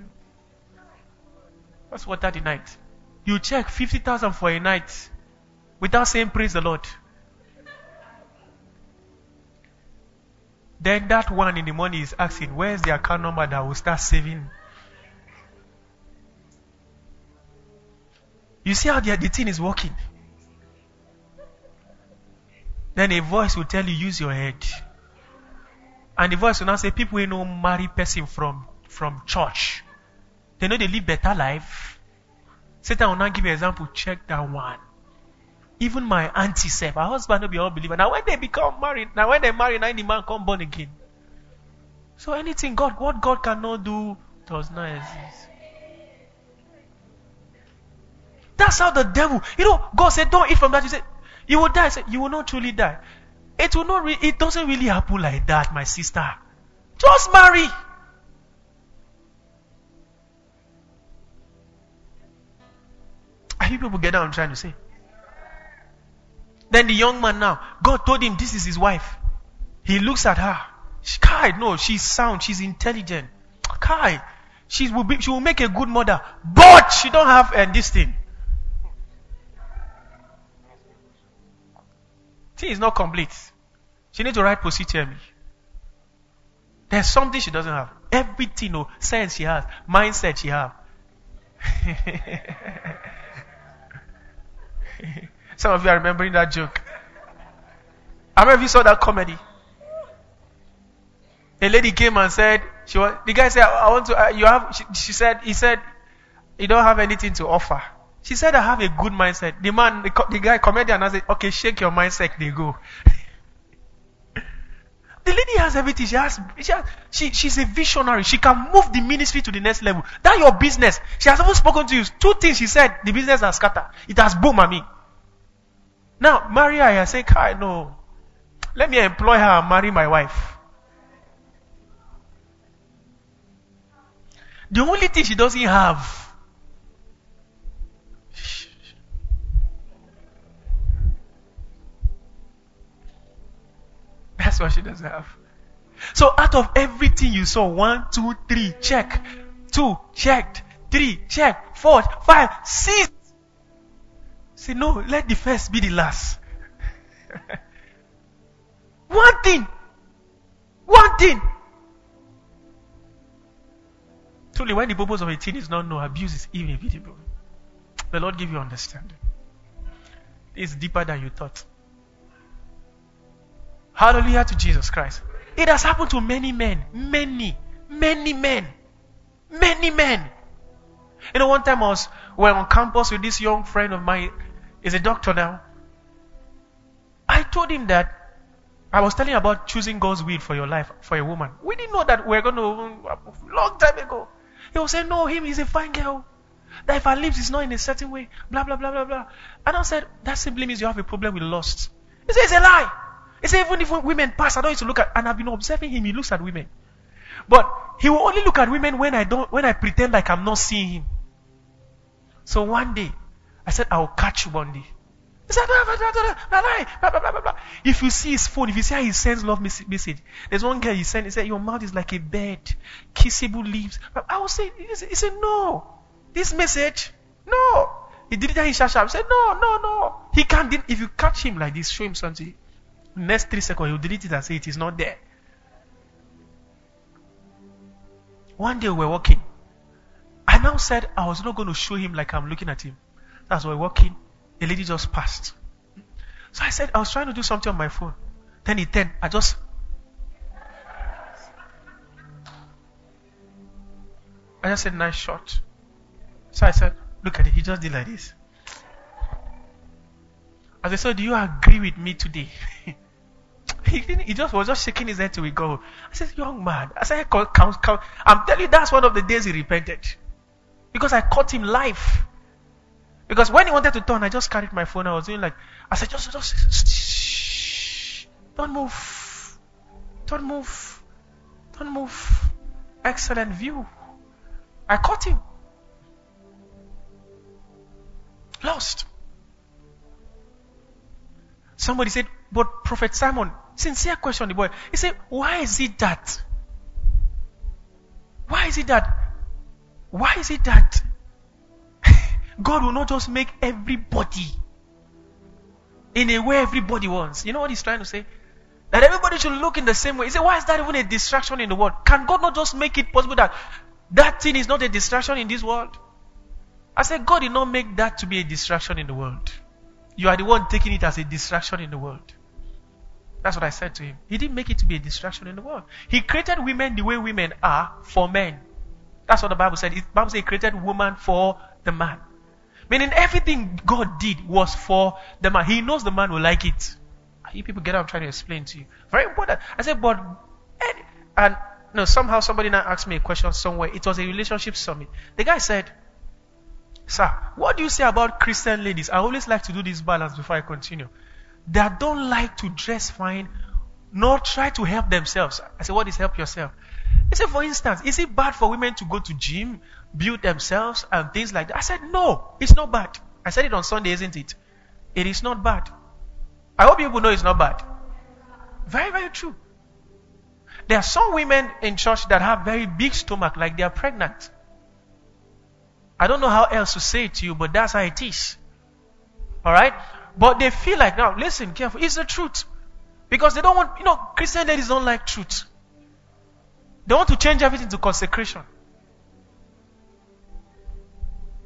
Just water the night. You check 50,000 for a night without saying praise the Lord. Then that one in the morning is asking, where's the account number that will start saving? You see how the thing is working? Then a voice will tell you, use your head. And the voice will now say, people who know marry person from church. They know they live better life. Satan will now give you an example. Check that one. Even my auntie said, her husband will be all believer. Now when they become married, now when they marry, now the man come born again. So anything what God cannot do does not exist. That's how the devil, God said, don't eat from that. He said, you will die. He said, you will not truly die. It doesn't really happen like that, my sister. Just marry. Are you people get what I'm trying to say? Then the young man now, God told him this is his wife. He looks at her. She's sound, she's intelligent. She will make a good mother, but she don't have this thing. Thing is not complete. She needs to write positively. There's something she doesn't have. Everything, sense she has, mindset she has. Some of you are remembering that joke. How many of you saw that comedy? A lady came and said, the guy said, I want to, you have, he said, you don't have anything to offer. She said, I have a good mindset. The guy, comedian, I said, okay, shake your mindset, they go. The lady has everything. She's a visionary. She can move the ministry to the next level. That's your business. She has even spoken to you. 2 things she said, the business has scattered. It has boom at me. Now, marry her. I say, Kai, no. Let me employ her and marry my wife. The only thing she doesn't have. That's what she doesn't have. So out of everything you saw, 1, 2, 3, check. 2, checked. 3, check. 4, 5, 6. Say, no, let the first be the last. One thing. Truly, when the purpose of a thing is not known, abuse is inevitable. The Lord give you understanding. It's deeper than you thought. Hallelujah to Jesus Christ. It has happened to many men. Many men. You know, one time we're on campus with this young friend of mine. He's a doctor now. I told him that I was telling him about choosing God's will for your life, for a woman. We didn't know that we're going to, long time ago. He was saying, no, he's a fine girl. That if her lips is not in a certain way, blah, blah, blah, blah, blah. And I said, that simply means you have a problem with lust. He said, it's a lie. He said, even if women pass, I don't need to look at, and I've been observing him, he looks at women. But he will only look at women when I pretend like I'm not seeing him. So one day, I said, I'll catch you one day. He said, blah, blah, blah, blah. If you see his phone, if you see how he sends love message, there's one girl he said, your mouth is like a bed, kissable lips. I will say, he said, no. This message, no. He did it and he shut up. He said, no. He can't, if you catch him like this, show him something. Next 3 seconds, he'll delete it and say it is not there. One day we were walking. I now said I was not going to show him like I'm looking at him. As we were walking, the lady just passed. So I said, I was trying to do something on my phone. Then he turned. I just said, nice shot. So I said, look at it. He just did like this. As I said, do you agree with me today? He was just shaking his head till we go. I said, young man. I said, count. I'm telling you, that's one of the days he repented. Because I caught him live. Because when he wanted to turn, I just carried my phone. I was doing like, I said, just shh. Don't move. Excellent view. I caught him. Lost. Somebody said, but Prophet Simon, sincere question, the boy. He said, why is it that God will not just make everybody in a way everybody wants? You know what he's trying to say? That everybody should look in the same way. He said, why is that even a distraction in the world? Can God not just make it possible that thing is not a distraction in this world? I said, God did not make that to be a distraction in the world. You are the one taking it as a distraction in the world. That's what I said to him. He didn't make it to be a distraction in the world. He created women the way women are for men. That's what the Bible said. The Bible said he created woman for the man. Meaning everything God did was for the man. He knows the man will like it. You people get what I'm trying to explain to you. Very important. I said, somehow somebody now asked me a question somewhere. It was a relationship summit. The guy said, sir, what do you say about Christian ladies? I always like to do this balance before I continue. That don't like to dress fine, nor try to help themselves. I said, what is help yourself? He said, for instance, is it bad for women to go to gym, build themselves, and things like that? I said, no, it's not bad. I said it on Sunday, isn't it? It is not bad. I hope people know it's not bad. Very, very true. There are some women in church that have very big stomach, like they are pregnant. I don't know how else to say it to you, but that's how it is. Alright? But they feel like, now listen careful, it's the truth. Because they don't want, Christian ladies don't like truth. They want to change everything to consecration.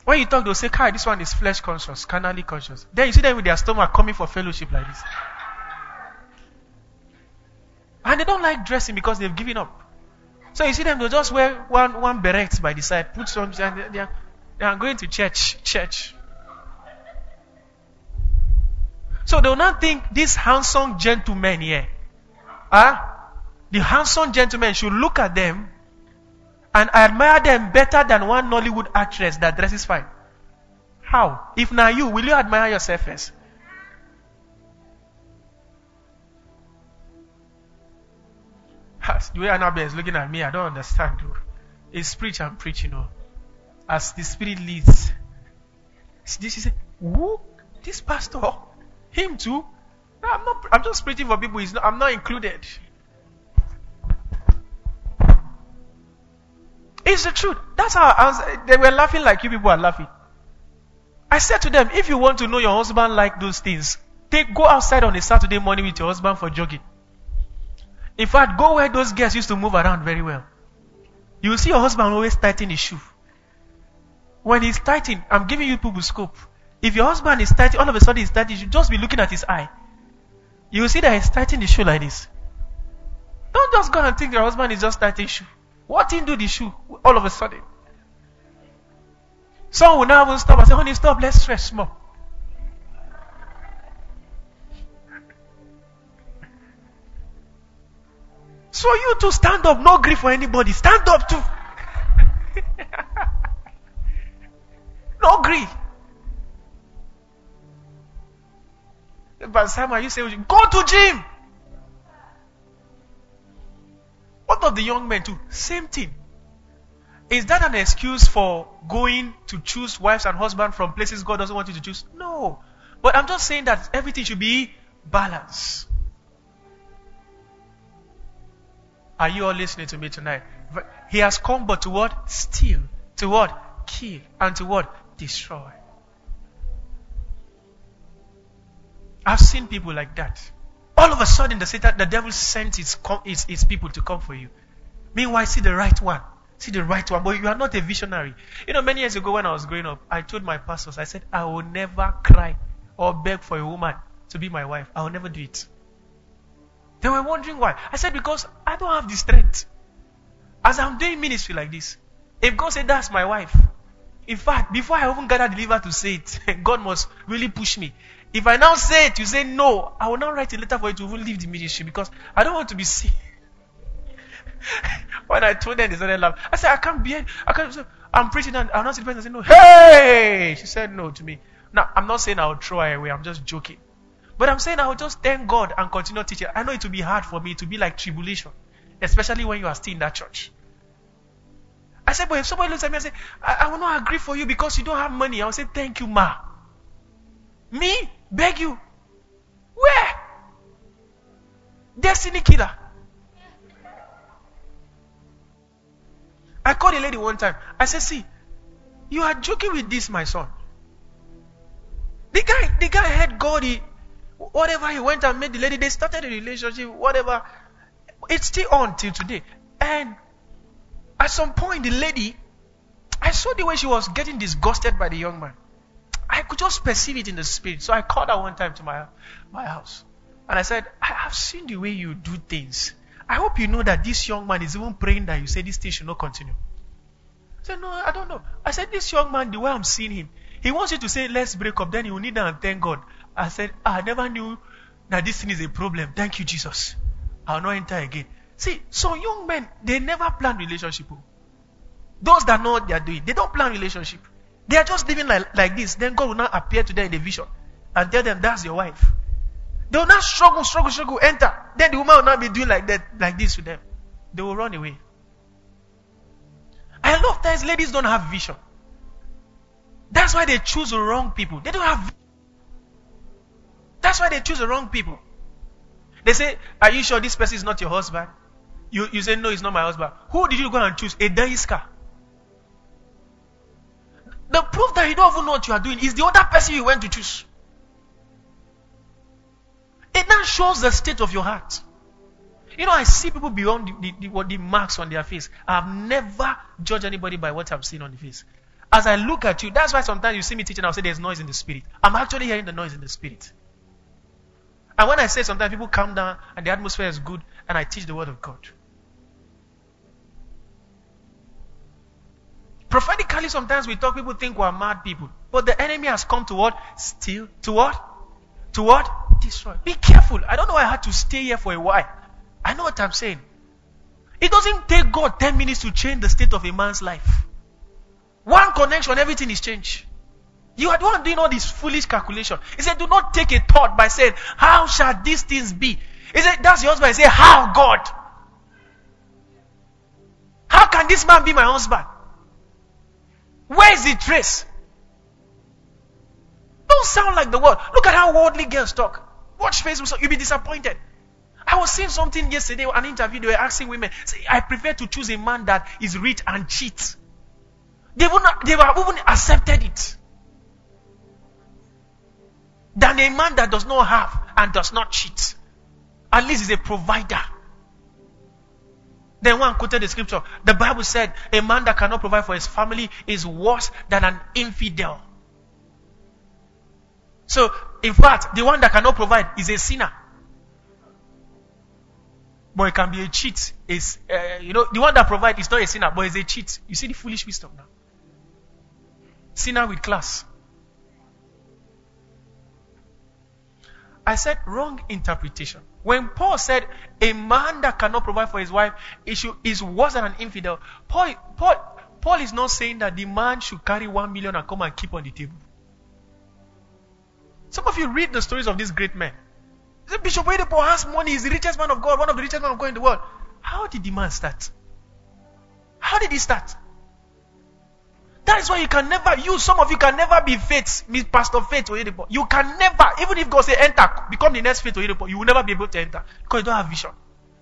When you talk, they'll say, Kai, this one is flesh conscious, carnally conscious. Then you see them with their stomach coming for fellowship like this. And they don't like dressing because they've given up. So you see them, they'll just wear one beret by the side, put some, and they are going to church. So they will not think these handsome gentlemen here, the handsome gentlemen should look at them and admire them better than one Nollywood actress that dresses fine. How? If now you, will you admire yourself first? The way Annabelle is looking at me, I don't understand. It's preach and preach, as the Spirit leads. She said, who? This pastor? Him too? No, I'm just preaching for people. I'm not included. It's the truth. That's how they were laughing like you people are laughing. I said to them, if you want to know your husband like those things, go outside on a Saturday morning with your husband for jogging. In fact, go where those girls used to move around very well. You will see your husband always tighten his shoe. When he's tightening, I'm giving you people scope. If your husband is tightening, all of a sudden he's tightening, you should just be looking at his eye. You will see that he's tightening the shoe like this. Don't just go and think your husband is just tightening shoe. What didn't do the shoe all of a sudden? Someone will now stop and say, honey, stop, let's stretch more. So you to stand up, no grief for anybody. Stand up too. No grief. But Simon, you say, go to gym. What of the young men too? Same thing. Is that an excuse for going to choose wives and husbands from places God doesn't want you to choose? No. But I'm just saying that everything should be balanced. Are you all listening to me tonight? He has come but to what? Steal. To what? Kill. And to what? Destroy. I've seen people like that. All of a sudden, the devil sent his people to come for you. Meanwhile, see the right one. See the right one. But you are not a visionary. Many years ago when I was growing up, I told my pastors, I said, I will never cry or beg for a woman to be my wife. I will never do it. They were wondering why. I said, because I don't have the strength. As I'm doing ministry like this, if God said that's my wife, in fact, before I even gather the liver to say it, God must really push me. If I now say it, you say no, I will not write a letter for you to even leave the ministry because I don't want to be seen. When I told them, they started laughing. I said, I can't be. I'm preaching and I'll not see the person and say no. Hey! She said no to me. Now, I'm not saying I'll throw her away. I'm just joking. But I'm saying I will just thank God and continue teaching. I know it will be hard for me to be like tribulation, especially when you are still in that church. I said, but if somebody looks at me and say, I will not agree for you because you don't have money, I will say, thank you, ma. Me? Beg you? Where? Destiny killer. I called a lady one time. I said, see, you are joking with this, my son. The guy had God. Whatever, he went and met the lady. They started a relationship, whatever. It's still on till today. And at some point, the lady, I saw the way she was getting disgusted by the young man. I could just perceive it in the spirit. So I called her one time to my house. And I said, I have seen the way you do things. I hope you know that this young man is even praying that you say this thing should not continue. I said, no, I don't know. I said, this young man, the way I'm seeing him, he wants you to say, let's break up. Then he will kneel down and thank God. I said, I never knew that this thing is a problem. Thank you, Jesus. I'll not enter again. See, so young men, they never plan relationship. Those that know what they are doing, they don't plan relationship. They are just living like this. Then God will not appear to them in a vision and tell them that's your wife. They will not struggle, enter. Then the woman will not be doing like that, like this with them. They will run away. I love times ladies don't have vision. That's why they choose the wrong people. They don't have vision. That's why they choose the wrong people. They say, are you sure this person is not your husband? You say, no, it's not my husband. Who did you go and choose? A Daiska. The proof that you don't even know what you are doing is the other person you went to choose. It now shows the state of your heart. I see people beyond the marks on their face. I've never judged anybody by what I've seen on the face. As I look at you, that's why sometimes you see me teaching, I'll say there's noise in the spirit. I'm actually hearing the noise in the spirit. And when I say sometimes people calm down and the atmosphere is good and I teach the word of God. Prophetically, sometimes we talk, people think we're mad people. But the enemy has come to what? Steal. To what? To what? Destroy. Be careful. I don't know why I had to stay here for a while. I know what I'm saying. It doesn't take God 10 minutes to change the state of a man's life. One connection, everything is changed. You are the one doing all this foolish calculation. He said, do not take a thought by saying, how shall these things be? He said, that's your husband. He said, how, God? How can this man be my husband? Where is the trace? Don't sound like the world. Look at how worldly girls talk. Watch Facebook, you'll be disappointed. I was seeing something yesterday, an interview, they were asking women, say, I prefer to choose a man that is rich and cheat. They were even accepted it. Than a man that does not have and does not cheat. At least is a provider. Then one quoted the scripture. The Bible said, a man that cannot provide for his family is worse than an infidel. So, in fact, the one that cannot provide is a sinner. But it can be a cheat. The one that provides is not a sinner, but is a cheat. You see the foolish wisdom now. Sinner with class. I said wrong interpretation. When Paul said a man that cannot provide for his wife is worse than an infidel, Paul is not saying that the man should carry 1 million and come and keep on the table. Some of you read the stories of these great men. Bishop Oyedepo has money, he's the richest man of God, one of the richest men of God in the world. How did the man start? How did he start? That is why some of you can never be Faith, Pastor Faith Oyedepo. You can never, even if God say enter, become the next Faith Oyedepo, you will never be able to enter because you don't have vision.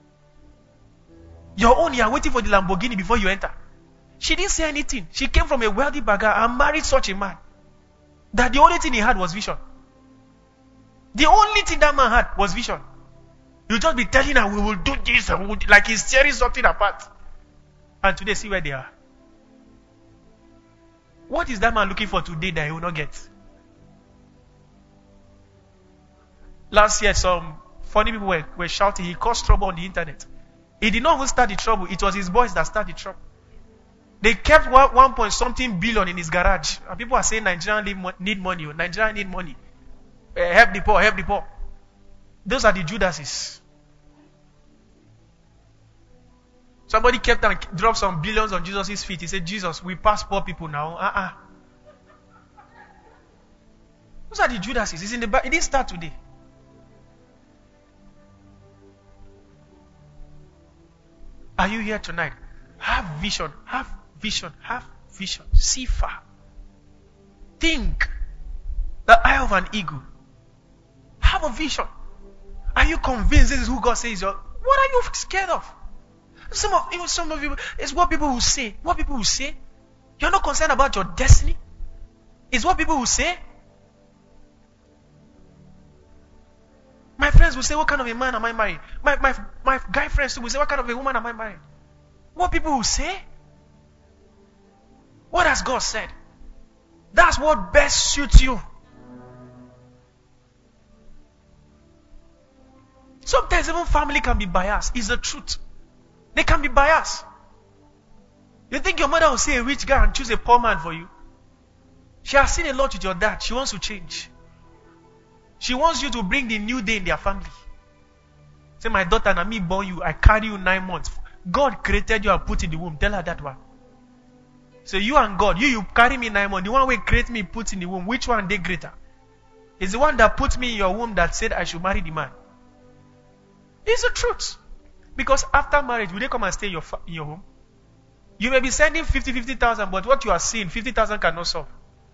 Your own, you are waiting for the Lamborghini before you enter. She didn't say anything. She came from a wealthy background and married such a man that the only thing he had was vision. The only thing that man had was vision. You just be telling her, we will do this, and we will, like he's tearing something apart. And today, see where they are. What is that man looking for today that he will not get? Last year, some funny people were shouting, he caused trouble on the internet. He did not even start the trouble. It was his boys that started the trouble. They kept 1 point something billion in his garage. And people are saying Nigeria need money. Nigeria need money. Help the poor, help the poor. Those are the Judases. Somebody kept and dropped some billions on Jesus' feet. He said, Jesus, we pass poor people now. Those are the Judases. It's in the Bible. It didn't start today. Are you here tonight? Have vision. Have vision. Have vision. See far. Think. The eye of an eagle. Have a vision. Are you convinced this is who God says you are? What are you scared of? Some of you, it's what people will say. What people will say. You're not concerned about your destiny. It's what people will say. My friends will say, what kind of a man am I marrying? My guy friends will say, what kind of a woman am I marrying? What people will say. What has God said? That's what best suits you. Sometimes even family can be biased. It's the truth. They can be biased. You think your mother will see a rich guy and choose a poor man for you? She has seen a lot with your dad. She wants to change. She wants you to bring the new day in their family. Say, my daughter, and me born you. I carry you 9 months. God created you and put in the womb. Tell her that one. So you and God, you carry me 9 months. The one who create me put in the womb. Which one they greater? It's the one that put me in your womb that said I should marry the man. It's the truth. Because after marriage, will they come and stay in your home? You may be sending 50,000, but what you are seeing, 50,000 cannot solve.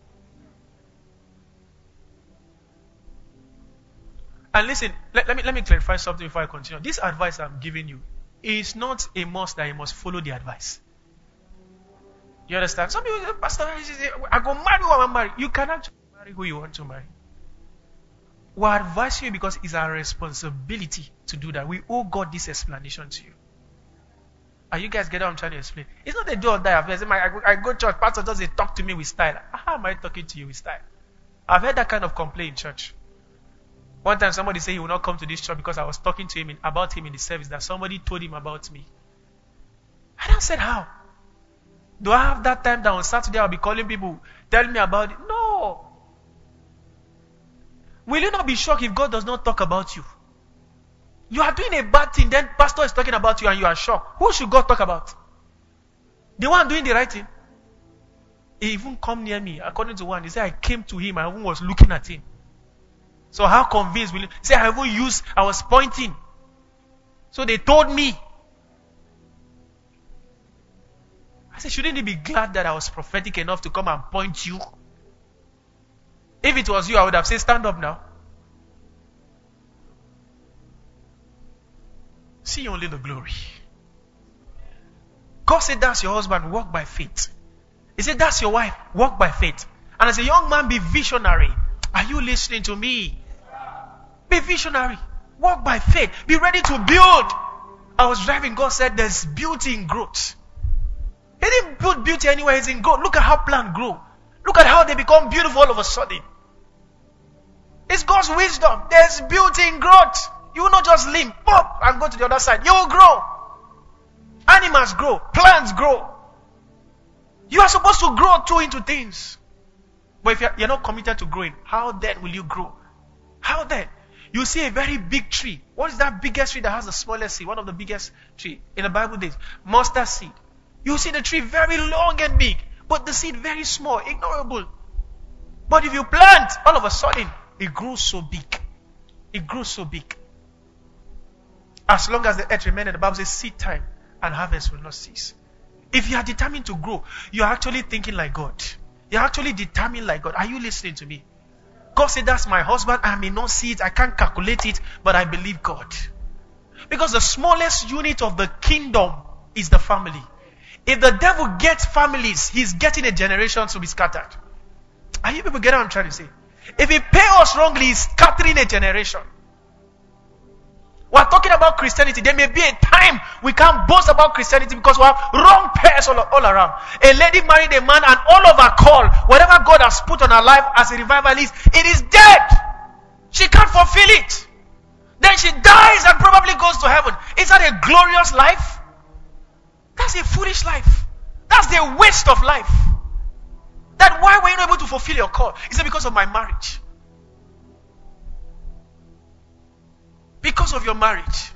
And listen, let me clarify something before I continue. This advice I'm giving you is not a must that you must follow the advice. You understand? Some people say, Pastor, I go marry who I want to marry. You cannot marry who you want to marry. We advise you because it's our responsibility to do that. We owe God this explanation to you. Are you guys getting what I'm trying to explain? It's not a do or die affair. I go to church, pastor doesn't talk to me with style. How am I talking to you with style? I've heard that kind of complaint in church. One time somebody said he will not come to this church because I was talking to him about him in the service, that somebody told him about me. And I said, how? Do I have that time that on Saturday I'll be calling people, telling me about it? No. Will you not be shocked if God does not talk about you? You are doing a bad thing, then pastor is talking about you and you are shocked. Who should God talk about? The one doing the right thing. He even come near me, according to one. He said, I came to him, I even was looking at him. So how convinced will you? Say, I was pointing. So they told me. I said, shouldn't you be glad that I was prophetic enough to come and point you? If it was you, I would have said, stand up now. See only the glory. God said, that's your husband, walk by faith. He said, that's your wife, walk by faith. And as a young man, be visionary. Are you listening to me? Be visionary. Walk by faith. Be ready to build. I was driving. God said there's beauty in growth. He didn't build beauty anywhere. It's in growth. Look at how plants grow. Look at how they become beautiful all of a sudden. It's God's wisdom. There's beauty in growth. You will not just limp up and go to the other side. You will grow. Animals grow. Plants grow. You are supposed to grow too into things. But if you're not committed to growing, how then will you grow? How then? You see a very big tree. What is that biggest tree that has the smallest seed? One of the biggest tree in the Bible days. Mustard seed. You see the tree very long and big, but the seed very small, ignorable. But if you plant, all of a sudden, it grows so big. It grows so big. As long as the earth remains, the Bible says seed time and harvest will not cease. If you are determined to grow, you are actually thinking like God. You are actually determined like God. Are you listening to me? God said, that's my husband. I may not see it. I can't calculate it, but I believe God. Because the smallest unit of the kingdom is the family. If the devil gets families, he's getting a generation to be scattered. Are you people getting what I'm trying to say? If he pays us wrongly, he's scattering a generation. We're talking about Christianity. There may be a time we can't boast about Christianity because we have wrong pairs all around. A lady married a man and all of her call, whatever God has put on her life as a revivalist, it is dead. She can't fulfill it. Then she dies and probably goes to heaven. Is that a glorious life? That's a foolish life. That's the waste of life. That why were you not able to fulfill your call? Is it because of my marriage? Because of your marriage.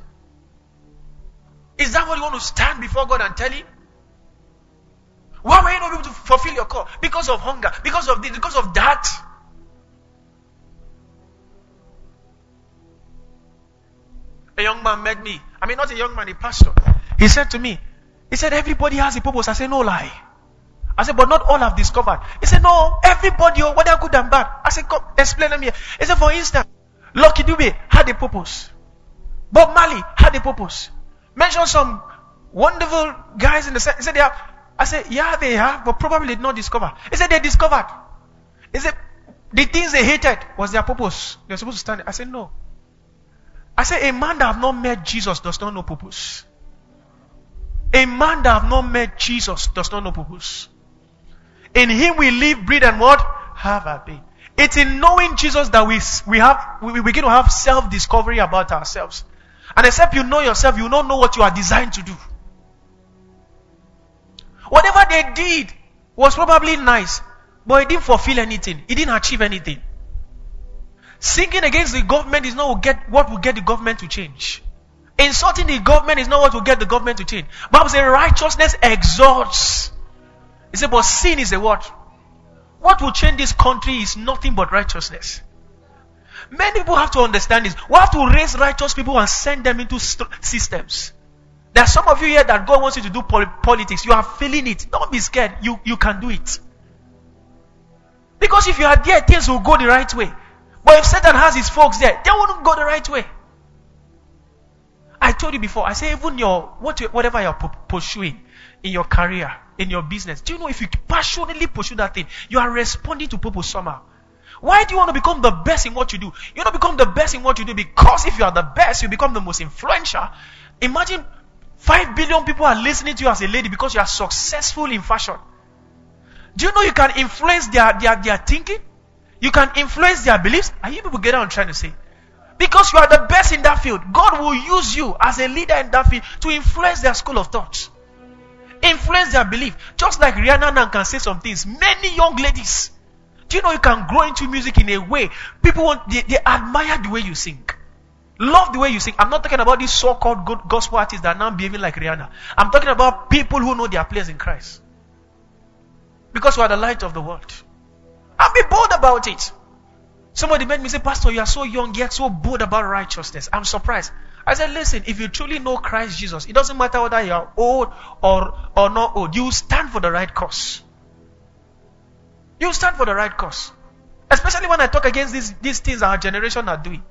Is that what you want to stand before God and tell him? Why were you not able to fulfill your call? Because of hunger, because of this, because of that. A young man met me. I mean, not a young man, a pastor. He said to me, he said, everybody has a purpose. I said, no lie. I said, but not all have discovered. He said, no, everybody, whether good and bad. I said, come, explain to me. He said, for instance, Lucky Dube had a purpose. Bob Marley had a purpose. Mention some wonderful guys in the set. He said they have. I said, yeah, they have, but probably did not discover. He said they discovered. He said the things they hated was their purpose. They're supposed to stand there. I said, no. I said, a man that have not met Jesus does not know purpose. A man that have not met Jesus does not know purpose. In him we live, breathe, and what? Have our being. It's in knowing Jesus that we begin to have self-discovery about ourselves. And except you know yourself, you don't know what you are designed to do. Whatever they did was probably nice, but it didn't fulfill anything. It didn't achieve anything. Singing against the government is not what will get the government to change. Insulting the government is not what will get the government to change. Bible says righteousness exalts. It said, but sin is a what? What will change this country is nothing but righteousness. Many people have to understand this. We have to raise righteous people and send them into systems. There are some of you here that God wants you to do politics. You are feeling it. Don't be scared. You can do it. Because if you are there, things will go the right way. But if Satan has his folks there, they wouldn't go the right way. I told you before, I say even whatever you're pursuing in your career, in your business, do you know if you passionately pursue that thing, you are responding to purpose somehow. Why do you want to become the best in what you do? You want to become the best in what you do because if you are the best, you become the most influential. Imagine 5 billion people are listening to you as a lady because you are successful in fashion. Do you know you can influence their thinking? You can influence their beliefs? Are you people getting what I'm trying to say? Because you are the best in that field. God will use you as a leader in that field to influence their school of thought. Influence their belief. Just like Rihanna now can say some things. Many young ladies. Do you know you can grow into music in a way people they admire the way you sing. Love the way you sing. I'm not talking about these so-called good gospel artists that are now behaving like Rihanna. I'm talking about people who know their place in Christ. Because you are the light of the world. And be bold about it. Somebody made me say, Pastor, you are so young yet so bold about righteousness. I'm surprised. I said, listen, if you truly know Christ Jesus, it doesn't matter whether you are old or not old. You stand for the right cause. You stand for the right cause. Especially when I talk against these things our generation are doing.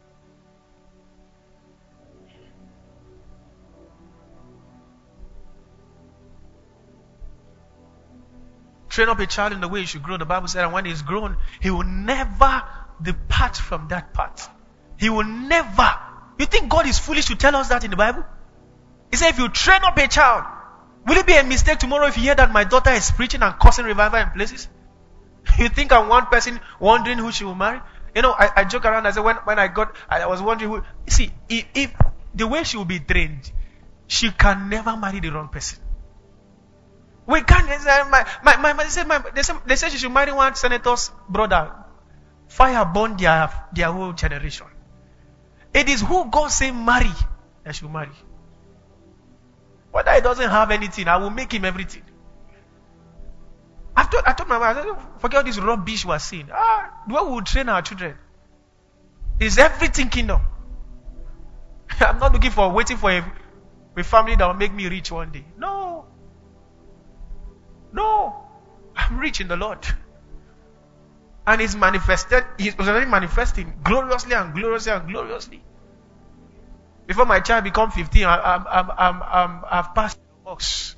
Train up a child in the way he should grow. The Bible said, and when he's grown, he will never depart from that path. He will never. You think God is foolish to tell us that in the Bible? He said, if you train up a child, will it be a mistake tomorrow if you hear that my daughter is preaching and causing revival in places? You think I'm one person wondering who she will marry? You know, I joke around. I said, when I was wondering who. You see, if the way she will be trained, she can never marry the wrong person. We can't. They said she should marry one senator's brother. Fire burn their whole generation. It is who God say marry that should marry. Whether he doesn't have anything, I will make him everything. I told my wife, I said, forget all this rubbish we are seeing. The way we will train our children is everything kingdom. I'm not waiting for a family that will make me rich one day. No, I'm rich in the Lord. And He's manifested, He's already manifesting gloriously and gloriously and gloriously. Before my child becomes 15, I've passed the box.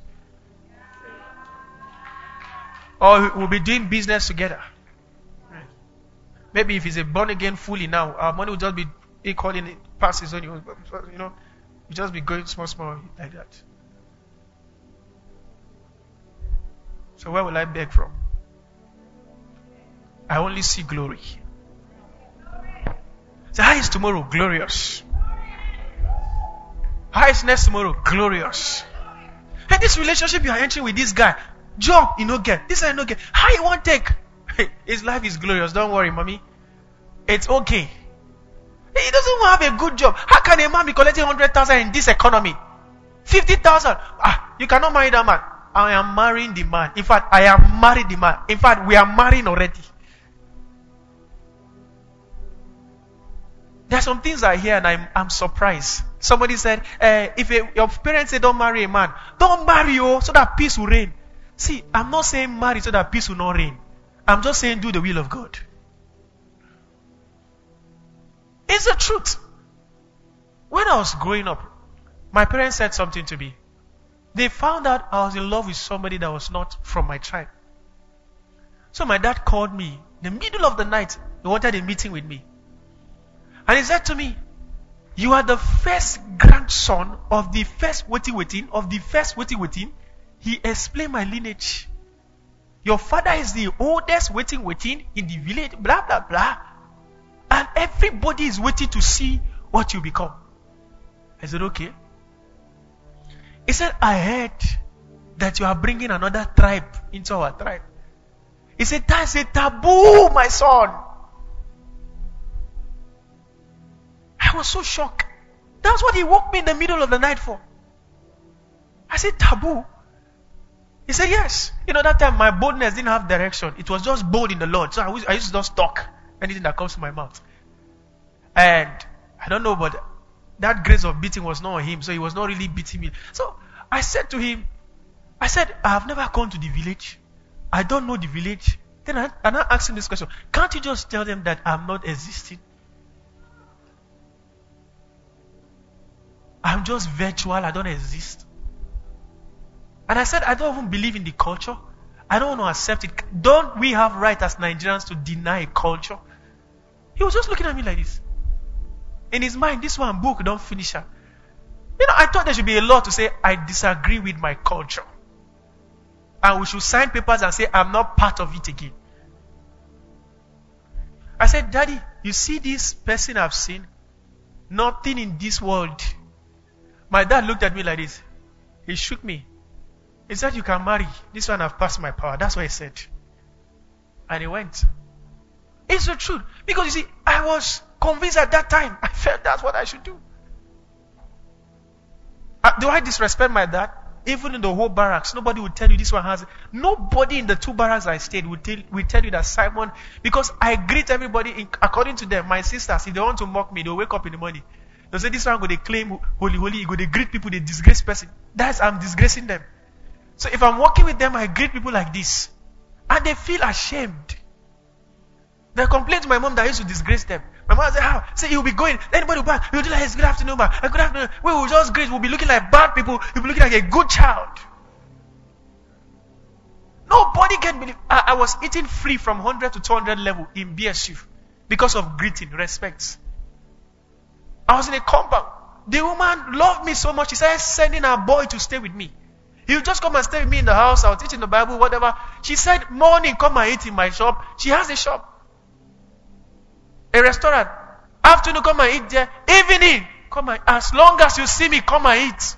Or we'll be doing business together. Maybe if he's a born again fully now, our money will just be equaling it, passes on you. You know, we just be going small like that. So where will I beg from? I only see glory. So how is tomorrow? Glorious. How is next tomorrow? Glorious. Hey, this relationship you are entering with this guy, job you no get, this I no get. How you want take? His life is glorious. Don't worry, mommy. It's okay. He doesn't have a good job. How can a man be collecting 100,000 in this economy? 50,000. You cannot marry that man. I am marrying the man. In fact, I am married the man. In fact, we are marrying already. There are some things I hear and I'm surprised. Somebody said, if your parents say don't marry a man, don't marry so that peace will reign. See, I'm not saying marry so that peace will not reign. I'm just saying do the will of God. It's the truth. When I was growing up, my parents said something to me. They found out I was in love with somebody that was not from my tribe. So my dad called me in the middle of the night. He wanted a meeting with me. And he said to me, you are the first grandson of the first waiting. He explained my lineage. Your father is the oldest waiting in the village, blah, blah, blah. And everybody is waiting to see what you become. I said, okay. He said, I heard that you are bringing another tribe into our tribe. He said, that's a taboo, my son. I was so shocked. That's what he woke me in the middle of the night for. I said, taboo? He said, yes. You know, that time my boldness didn't have direction. It was just bold in the Lord. So I used to just talk anything that comes to my mouth. And I don't know, but that grace of beating was not on him. So he was not really beating me. So I said to him, I have never gone to the village. I don't know the village. Then I asked him this question. Can't you just tell them that I'm not existing? I'm just virtual. I don't exist. And I said, I don't even believe in the culture. I don't want to accept it. Don't we have right as Nigerians to deny culture? He was just looking at me like this. In his mind, this one book don't finish her. I thought there should be a law to say, I disagree with my culture. And we should sign papers and say, I'm not part of it again. I said, Daddy, you see this person I've seen? Nothing in this world. My dad looked at me like this. He shook me. He said, you can marry. This one I've passed my power. That's what he said. And he went. It's the truth. Because you see, I was convinced at that time. I felt that's what I should do. Do I disrespect my dad? Even in the whole barracks, nobody would tell you this one has it. Nobody in the 2 barracks I stayed would tell you that Simon, because I greet everybody according to them. My sisters, if they want to mock me, they'll wake up in the morning. They'll say, this one go they claim holy, go they greet people, they disgrace person. I'm disgracing them. So if I'm working with them, I greet people like this. And they feel ashamed. They complain to my mom that I used to disgrace them. My mom said, how? Say, you'll be going. Anybody will back. You'll do like, good afternoon, ma. Good afternoon. We will just greet. We'll be looking like bad people. You'll be looking like a good child. Nobody can believe. I was eating free from 100 to 200 level in BSU because of greeting, respect. I was in a compound. The woman loved me so much. She started sending her boy to stay with me. He would just come and stay with me in the house. I was teaching the Bible, whatever. She said, morning, come and eat in my shop. She has a shop. A restaurant. Afternoon, come and eat there. Evening, come and, as long as you see me, come and eat.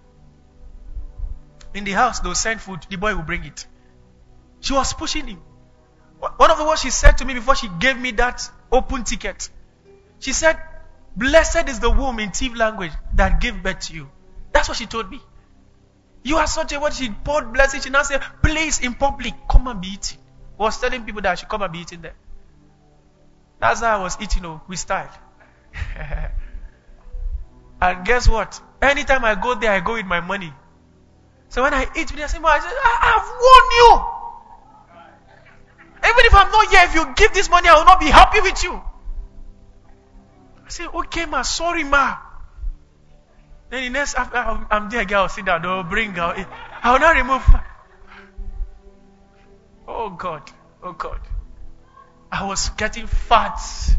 In the house, they'll send food. The boy will bring it. She was pushing him. One of the words she said to me before she gave me that open ticket. She said, blessed is the womb in Tiv language that gave birth to you. That's what she told me. You are such a word. She poured blessing. She now said, please, in public, come and be eating. Was telling people that I should come and be eating there. That's how I was eating with style. And guess what? Anytime I go there, I go with my money. So when I eat with them, I say, I've won you. Even if I'm not here, if you give this money, I will not be happy with you. I say, okay, ma, sorry, ma. Then the next, after I'm there again, I'll sit down, they'll bring out. I will not remove. Oh God, oh God. I was getting fat.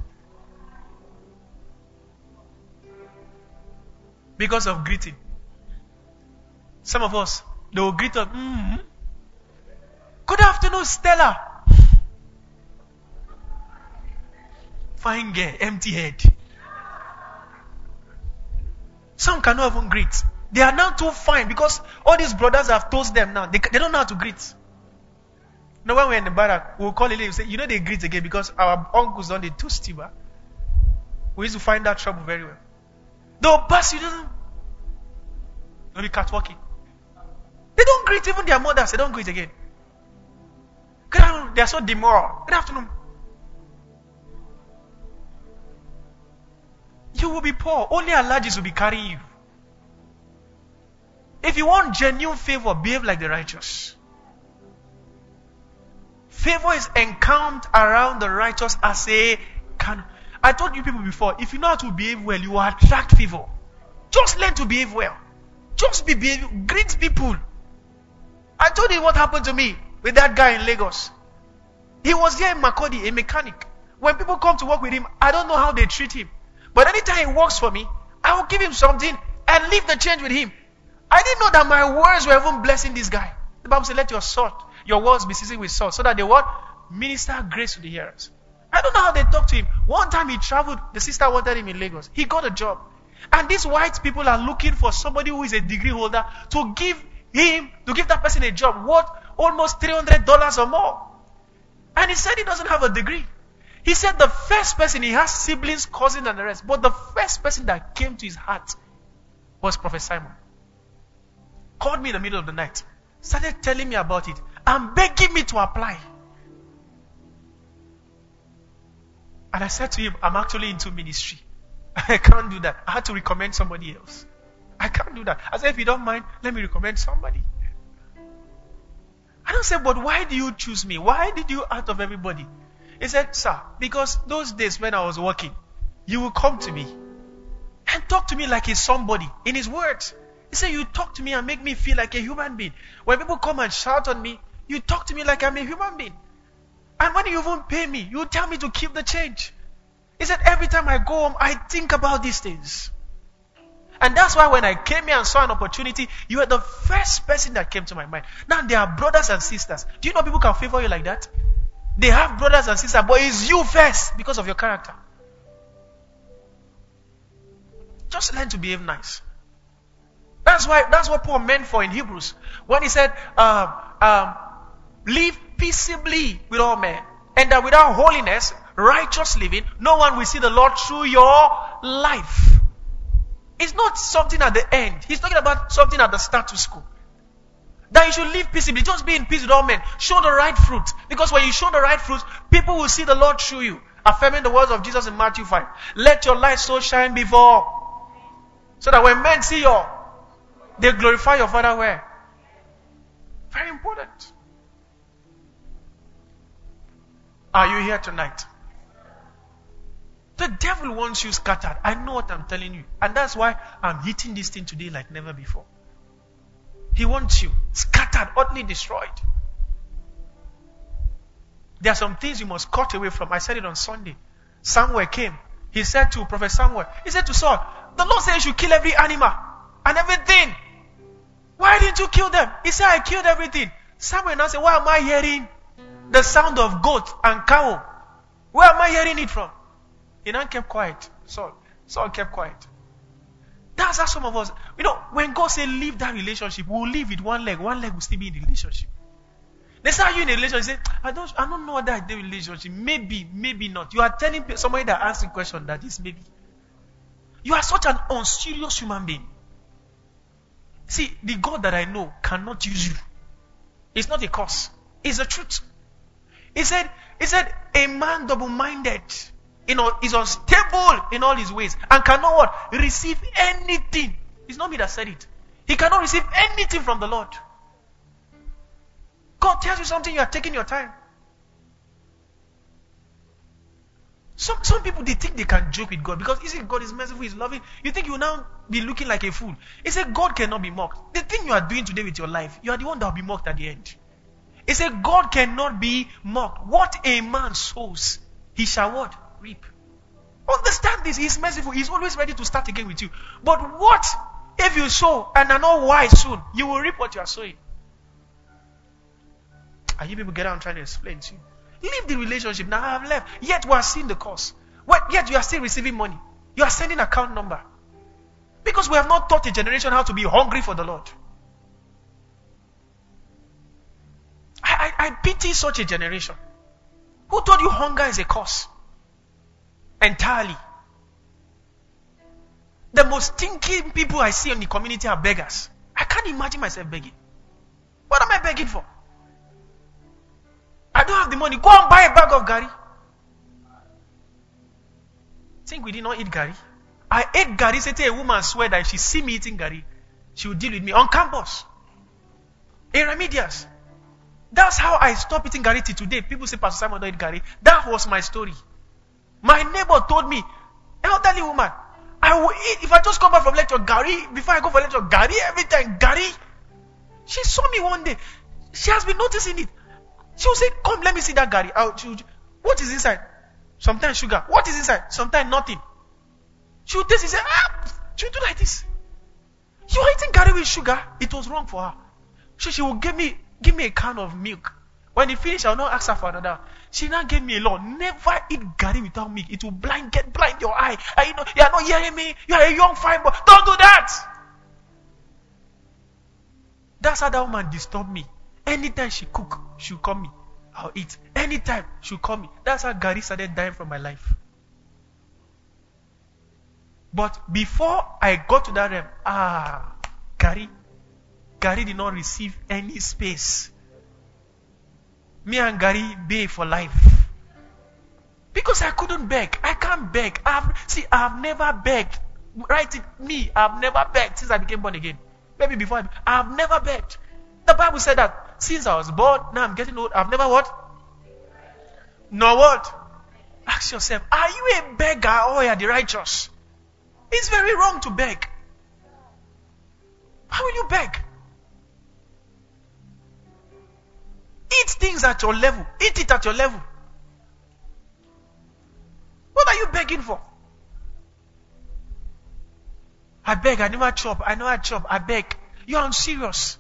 Because of greeting. Some of us, they will greet us. Good afternoon, Stella. Fine girl, empty head. Some cannot even greet. They are now too fine because all these brothers have toast them now. They don't know how to greet. Now when we're in the barrack, we'll call a lady and say, they greet again because our uncles don't they toast you. We used to find that trouble very well. They'll pass you. They'll be catwalking. They don't greet even their mothers. They don't greet again. Good afternoon. They are so demure. Good afternoon. You will be poor. Only allergies will be carrying you. If you want genuine favor, behave like the righteous. Favor is encamped around the righteous as a cannon. I told you people before, if you know how to behave well, you will attract favor. Just learn to behave well. Just greet people. I told you what happened to me with that guy in Lagos. He was here in Makurdi, a mechanic. When people come to work with him, I don't know how they treat him. But anytime he works for me, I will give him something and leave the change with him. I didn't know that my words were even blessing this guy. The Bible said, let your words be seasoned with salt, so that they what? Minister grace to the hearers. I don't know how they talk to him. One time he traveled, the sister wanted him in Lagos. He got a job. And these white people are looking for somebody who is a degree holder to give that person a job worth almost $300 or more. And he said he doesn't have a degree. He said the first person, he has siblings, cousins and the rest, but the first person that came to his heart was Prophet Simon. Called me in the middle of the night, started telling me about it and begging me to apply. And I said to him, I'm actually into ministry. I can't do that. I had to recommend somebody else. I can't do that. I said, if you don't mind, let me recommend somebody. I don't say, but why do you choose me? Why did you out of everybody? He said, sir, because those days when I was working, you will come to me and talk to me like he's somebody in his words. He said, you talk to me and make me feel like a human being. When people come and shout on me, you talk to me like I'm a human being. And when you even pay me, you tell me to keep the change. He said, every time I go home, I think about these things. And that's why when I came here and saw an opportunity, you were the first person that came to my mind. Now there are brothers and sisters. Do you know people can favor you like that? They have brothers and sisters, but it's you first because of your character. Just learn to behave nice. That's what Paul meant for in Hebrews. When he said, live peaceably with all men. And that without holiness, righteous living, no one will see the Lord through your life. It's not something at the end. He's talking about something at the status quo. That you should live peaceably. Just be in peace with all men. Show the right fruit. Because when you show the right fruit, people will see the Lord through you. Affirming the words of Jesus in Matthew 5. Let your light so shine before. So that when men see you, they glorify your Father where? Very important. Are you here tonight? The devil wants you scattered. I know what I'm telling you. And that's why I'm hitting this thing today like never before. He wants you scattered, utterly destroyed. There are some things you must cut away from. I said it on Sunday. Samuel came. He said to Prophet Samuel, he said to Saul, the Lord said you should kill every animal and everything. Why didn't you kill them? He said, I killed everything. Samuel now said, why am I hearing the sound of goat and cow? Where am I hearing it from? He now kept quiet. Saul kept quiet. That's how some of us, when God says leave that relationship, we'll leave with one leg will still be in the relationship. They say, are you in a relationship? You say, I don't know that the relationship. Maybe not. You are telling somebody that asks a question that is maybe. You are such an unserious human being. See, the God that I know cannot use you. It's not a curse. It's the truth. He said, a man double-minded, is unstable in all his ways and cannot what? Receive anything. It's not me that said it. He cannot receive anything from the Lord. God tells you something, you are taking your time. Some people, they think they can joke with God because God is merciful, He's loving. You think you will now be looking like a fool. He said God cannot be mocked. The thing you are doing today with your life, you are the one that will be mocked at the end. He said God cannot be mocked. What a man sows, he shall what? Reap. Understand this. He's merciful. He's always ready to start again with you. But what if you sow and are not wise soon? You will reap what you are sowing. Are you people get out? I'm trying to explain to you. Leave the relationship. Now I have left. Yet we are seeing the cost. Yet you are still receiving money. You are sending account number. Because we have not taught a generation how to be hungry for the Lord. I pity such a generation. Who told you hunger is a curse? Entirely. The most stinking people I see in the community are beggars. I can't imagine myself begging. What am I begging for? I don't have the money. Go and buy a bag of gari. Think we did not eat gari? I ate gari. Say a woman swear that if she see me eating gari, she will deal with me on campus. In Remedias. That's how I stopped eating gari till today. People say Pastor Simon don't eat gari. That was my story. My neighbor told me, elderly woman, I will eat, if I just come back from lecture, gari, before I go for lecture, gari, every time, gari. She saw me one day. She has been noticing it. She will say, come, let me see that gari. What is inside? Sometimes sugar. What is inside? Sometimes nothing. She will taste it, say, she will do like this. You are eating gari with sugar. It was wrong for her. So she will give me a can of milk. When it finished, I will not ask her for another. She now gave me a law. Never eat gari without milk. It will get blind your eye. You are not hearing me. You are a young fine boy. Don't do that. That's how that woman disturbed me. Anytime she cook, she'll call me. I'll eat. Anytime she'll call me. That's how gari started dying from my life. But before I got to that realm, gari did not receive any space. Me and gari beg for life. Because I couldn't beg. I can't beg. I've never begged. Write it, me, I've never begged since I became born again. Maybe before I've never begged. The Bible said that since I was born, now I'm getting old, I've never what? Nor what? Ask yourself, are you a beggar or are you the righteous? It's very wrong to beg. How will you beg? Eat things at your level. Eat it at your level. What are you begging for? I beg, I never chop. I beg. You're unserious.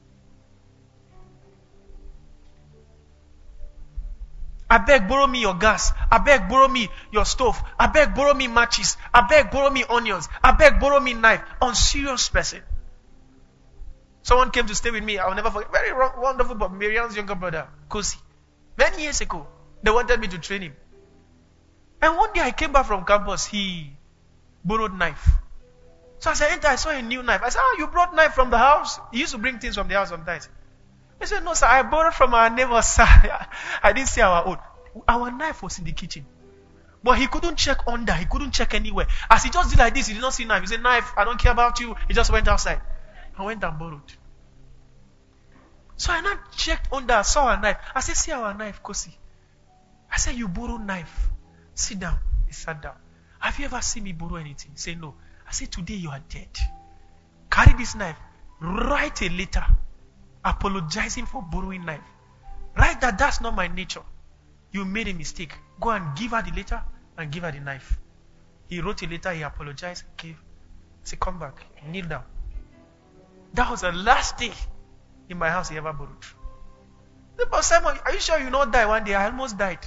I beg, borrow me your gas. I beg, borrow me your stove. I beg, borrow me matches. I beg, borrow me onions. I beg, borrow me knife. Unserious person. Someone came to stay with me. I'll never forget. Very wonderful, but Miriam's younger brother, Kosi. Many years ago, they wanted me to train him. And one day I came back from campus. He borrowed knife. So as I entered, I saw a new knife. I said, you brought knife from the house? He used to bring things from the house sometimes. He said, no, sir, I borrowed from our neighbor, sir. I didn't say our own. Our knife was in the kitchen. But he couldn't check under. He couldn't check anywhere. As he just did like this, he did not see knife. He said, knife, I don't care about you. He just went outside. I went and borrowed. So I now checked under, saw a knife. I said, see our knife, Kosi. I said, you borrowed knife. Sit down. He sat down. Have you ever seen me borrow anything? He said, no. I said, today you are dead. Carry this knife. Write a letter apologizing for borrowing knife. Write that that's not my nature. You made a mistake. Go and give her the letter and give her the knife. He wrote a letter, he apologized, gave. I said, come back, kneel down. That was the last day in my house he ever borrowed. But Simon, are you sure you not die one day? I almost died.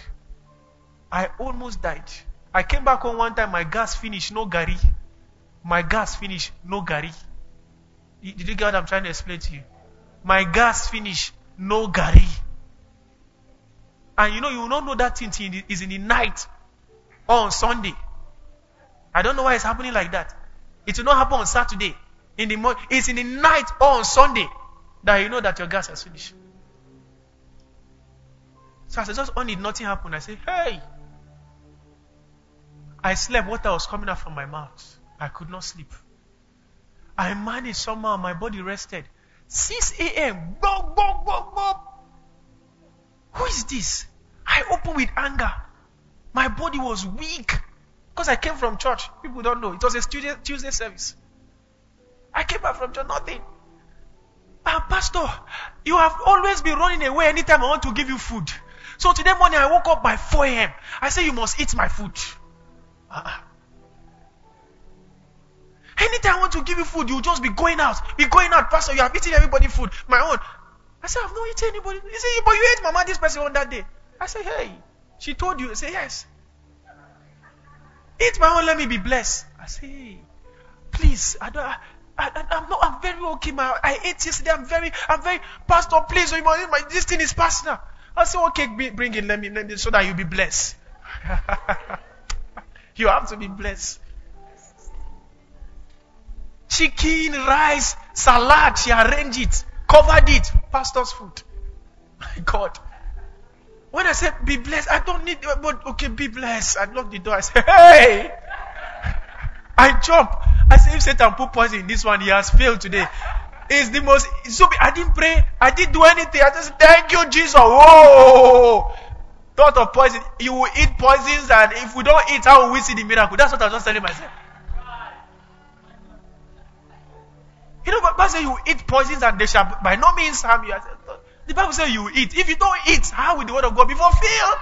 I came back home one time, my gas finished, no gari. My gas finished, no gari. Did you get what I'm trying to explain to you? My gas finished, no gari. And you will not know that thing is in the night or on Sunday. I don't know why it's happening like that. It will not happen on Saturday. In the morning, it's in the night or on Sunday that you know that your gas has finished. So I said, just on it, nothing happened. I said, hey. I slept, water was coming out from my mouth. I could not sleep. I managed somehow, my body rested. 6 a.m. Bop, bop, bop, bop. Who is this? I opened with anger. My body was weak. Because I came from church. People don't know. It was a Tuesday service. I came back from church, nothing. Pastor, you have always been running away anytime I want to give you food. So today morning I woke up by 4 a.m. I said, you must eat my food. Anytime I want to give you food, you just be going out. Pastor, you have eaten everybody food. My own. I said, I've not eaten anybody. He said, but you ate Mama this person on that day. I said, hey, she told you. I said, yes. Eat my own, let me be blessed. I said, hey, please, I'm very okay. I ate yesterday. I'm very, Pastor, please, this thing is personal. I said, okay, bring it, let me, so that you'll be blessed. You have to be blessed. Chicken, rice, salad, she arranged it, covered it, pastor's food. My God. When I said be blessed, I don't need, but okay, be blessed. I locked the door. I said, hey! I jump. I said, if Satan put poison in this one, he has failed today. It's the most, I didn't pray. I didn't do anything. I just said, thank you, Jesus. Whoa! Thought of poison. You will eat poisons, and if we don't eat, how will we see the miracle? That's what I was just telling myself. But Bible says you eat poisons and they shall by no means harm you. The Bible says you eat. If you don't eat, how will the word of God be fulfilled?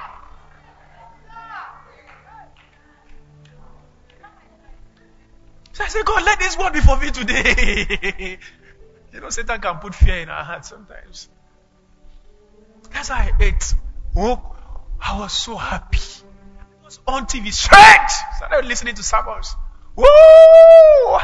So I said, God, let this word be fulfilled today. Satan can put fear in our hearts sometimes. That's how I ate. Oh, I was so happy. I was on TV straight. Started listening to sermons. Woo!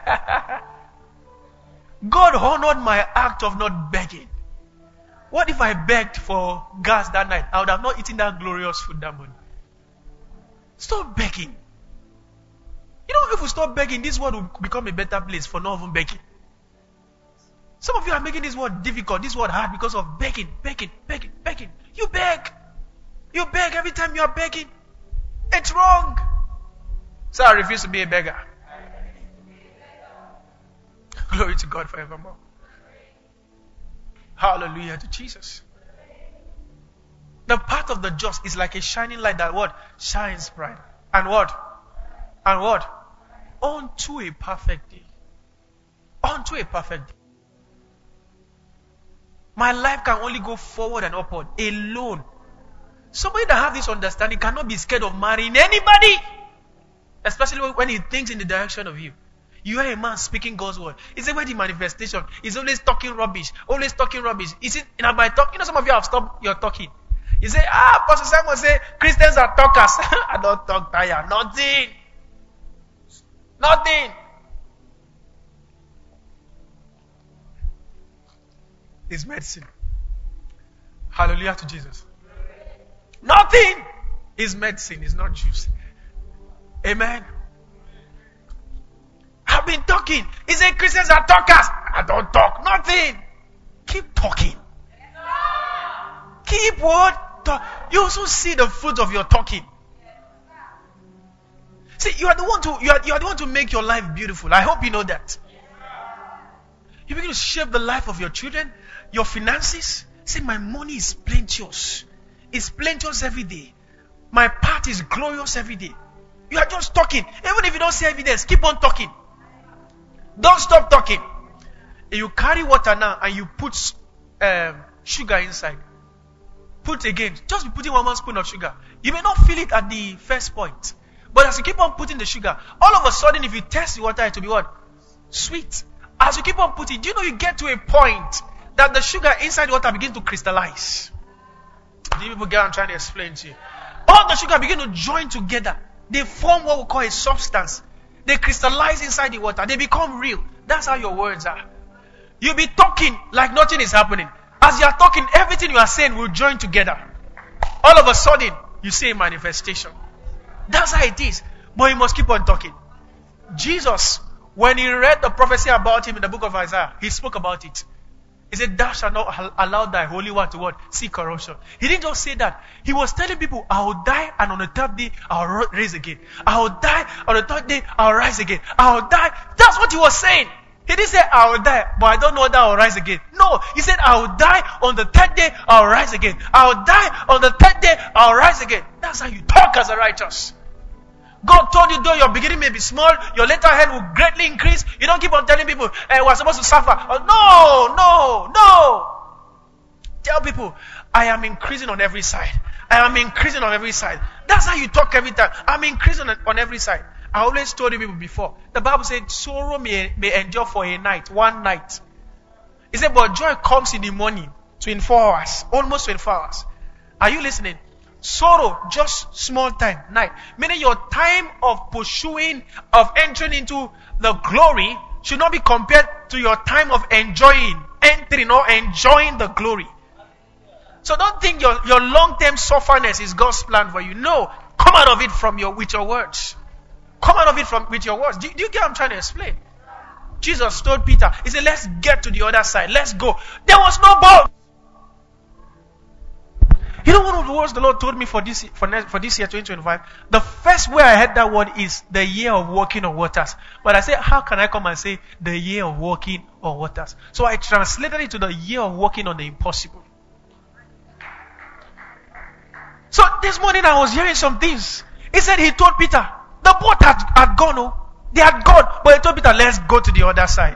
God honored my act of not begging. What if I begged for gas that night? I would have not eaten that glorious food that morning. Stop begging. If we stop begging, this world will become a better place for not even begging. Some of you are making this world difficult, this world hard because of begging. You beg. You beg every time you are begging. It's wrong. So I refuse to be a beggar. Glory to God forevermore. Hallelujah to Jesus. The path of the just is like a shining light that what? Shines bright. And what? Unto a perfect day. Unto a perfect day. My life can only go forward and upward alone. Somebody that have this understanding cannot be scared of marrying anybody. Especially when he thinks in the direction of you. You hear a man speaking God's word. Is it where the manifestation? He's always talking rubbish. Always talking rubbish. Is it by talk? Some of you have stopped your talking. You say, Pastor Simon say Christians are talkers. I don't talk tire. Nothing. It's medicine. Hallelujah to Jesus. Nothing is medicine. It's not juice. Amen. I've been talking. He said Christians are talkers. I don't talk. Nothing. Keep talking. Keep what? You also see the fruit of your talking. See, you are the one to make your life beautiful. I hope you know that. You begin to shape the life of your children, your finances. Say, my money is plenteous. It's plenteous every day. My path is glorious every day. You are just talking. Even if you don't see evidence, keep on talking. Don't stop talking. If you carry water now and you put sugar inside, put again. Just be putting 1 spoon of sugar. You may not feel it at the first point. But as you keep on putting the sugar, all of a sudden if you test the water, it will be what? Sweet. As you keep on putting, do you know you get to a point that the sugar inside the water begins to crystallize? Do you people get what I'm trying to explain to you? All the sugar begin to join together. They form what we call a substance. They crystallize inside the water. They become real. That's how your words are. You'll be talking like nothing is happening. As you are talking, everything you are saying will join together. All of a sudden, you see a manifestation. That's how it is. But you must keep on talking. Jesus, when he read the prophecy about him in the book of Isaiah, he spoke about it. He said, thou shalt not allow thy Holy One to what? See corruption. He didn't just say that. He was telling people, I will die and on the third day, I will rise again. I will die on the third day, I will rise again. I will die. That's what he was saying. He didn't say, I will die, but I don't know whether I will rise again. No, he said, I will die on the third day, I will rise again. I will die on the third day, I will rise again. That's how you talk as a righteous. God told you, though your beginning may be small, your later end will greatly increase. You don't keep on telling people, we're supposed to suffer. No. Tell people, I am increasing on every side. I am increasing on every side. That's how you talk every time. I'm increasing on every side. I always told you people before. The Bible said, sorrow may endure for a night, one night. It said, but joy comes in the morning, 24 hours, almost 24 hours. Are you listening? Sorrow, just small time, night. Meaning your time of pursuing, of entering into the glory should not be compared to your time of entering or enjoying the glory. So don't think your long-term sufferness is God's plan for you. No, come out of it with your words. Come out of it with your words. Do you get what I'm trying to explain? Jesus told Peter, he said, let's get to the other side. Let's go. There was no boat. You know one of the words the Lord told me for this year, 2025? The first way I heard that word is the year of walking on waters. But I said, how can I come and say the year of walking on waters? So I translated it to the year of walking on the impossible. So this morning I was hearing some things. He said he told Peter, the boat had gone. They had gone. But he told Peter, let's go to the other side.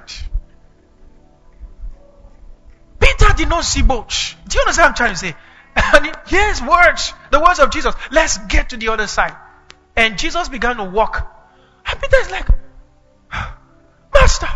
Peter did not see boats. Do you understand what I'm trying to say? And here's words, the words of Jesus. Let's get to the other side. And Jesus began to walk. And Peter is like, Master,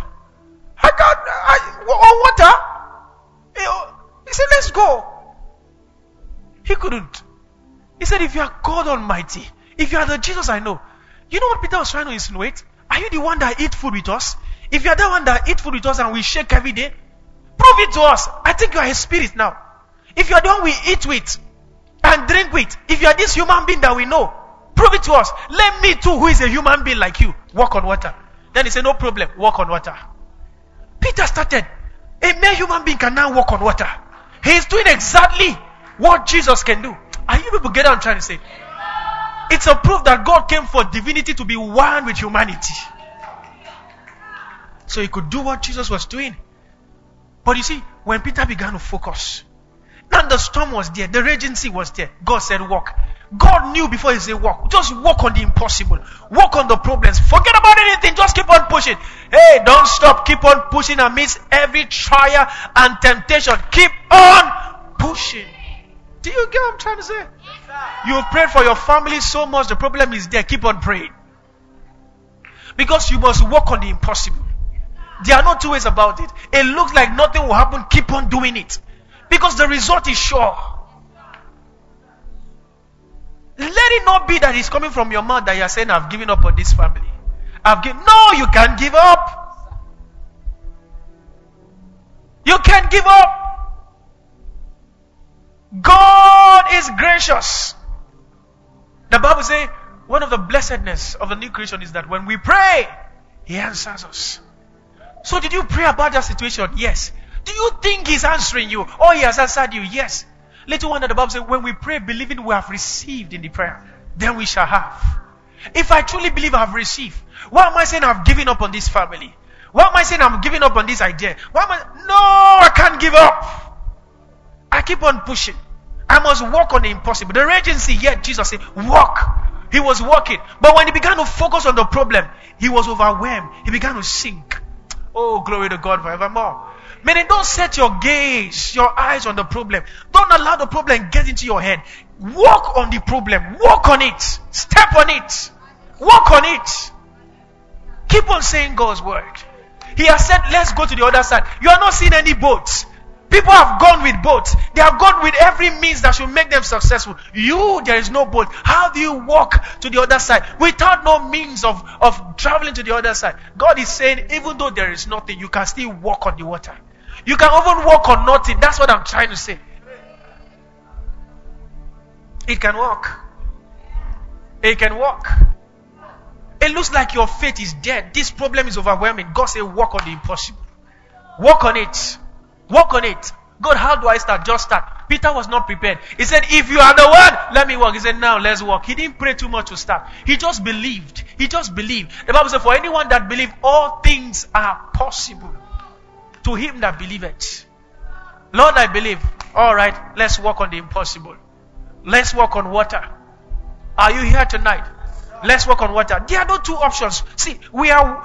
water. He said, let's go. He couldn't. He said, if you are God Almighty, if you are the Jesus I know, you know what Peter was trying to insinuate? Are you the one that eat food with us? If you are the one that eat food with us and we shake every day, prove it to us. I think you are a spirit now. If you are the one we eat with and drink with, if you are this human being that we know, prove it to us. Let me too, who is a human being like you, walk on water. Then he said, no problem, walk on water. Peter started. A mere human being can now walk on water. He is doing exactly what Jesus can do. Are you people get what I'm trying to say? It's a proof that God came for divinity to be one with humanity. So he could do what Jesus was doing. But you see, when Peter began to focus, and the storm was there, the raging sea was there, God said walk. God knew before he said walk. Just walk on the impossible. Walk on the problems. Forget about anything. Just keep on pushing. Hey, don't stop. Keep on pushing amidst every trial and temptation. Keep on pushing. Do you get what I'm trying to say? You've prayed for your family so much, the problem is there. Keep on praying. Because you must work on the impossible. There are no two ways about it. It looks like nothing will happen. Keep on doing it. Because the result is sure. Let it not be that it's coming from your mouth that you are saying, I've given up on this family. No, you can't give up. You can't give up. God is gracious. The Bible says one of the blessedness of the new creation is that when we pray, He answers us. So did you pray about that situation? Yes. Do you think He's answering you? Or He has answered you? Yes. Little wonder the Bible says when we pray believing we have received in the prayer, then we shall have. If I truly believe I have received, why am I saying I've given up on this family? Why am I saying I'm giving up on this idea? No, I can't give up. I keep on pushing. I must walk on the impossible. The urgency, yet Jesus said, walk. He was walking. But when he began to focus on the problem, he was overwhelmed. He began to sink. Oh, glory to God forevermore. Meaning, don't set your gaze, your eyes on the problem. Don't allow the problem get into your head. Walk on the problem. Walk on it. Step on it. Walk on it. Keep on saying God's word. He has said, let's go to the other side. You are not seeing any boats. People have gone with boats. They have gone with every means that should make them successful. There is no boat. How do you walk to the other side without no means of traveling to the other side? God is saying, even though there is nothing, you can still walk on the water. You can even walk on nothing. That's what I'm trying to say. It can walk. It can walk. It looks like your faith is dead. This problem is overwhelming. God said, walk on the impossible. Walk on it. Walk on it. God, how do I start? Just start. Peter was not prepared. He said, if you are the one, let me walk. He said, now let's walk. He didn't pray too much to start. He just believed. He just believed. The Bible said, for anyone that believes, all things are possible to him that believeth. Lord, I believe. All right, let's walk on the impossible. Let's walk on water. Are you here tonight? Let's walk on water. There are no two options. See, we are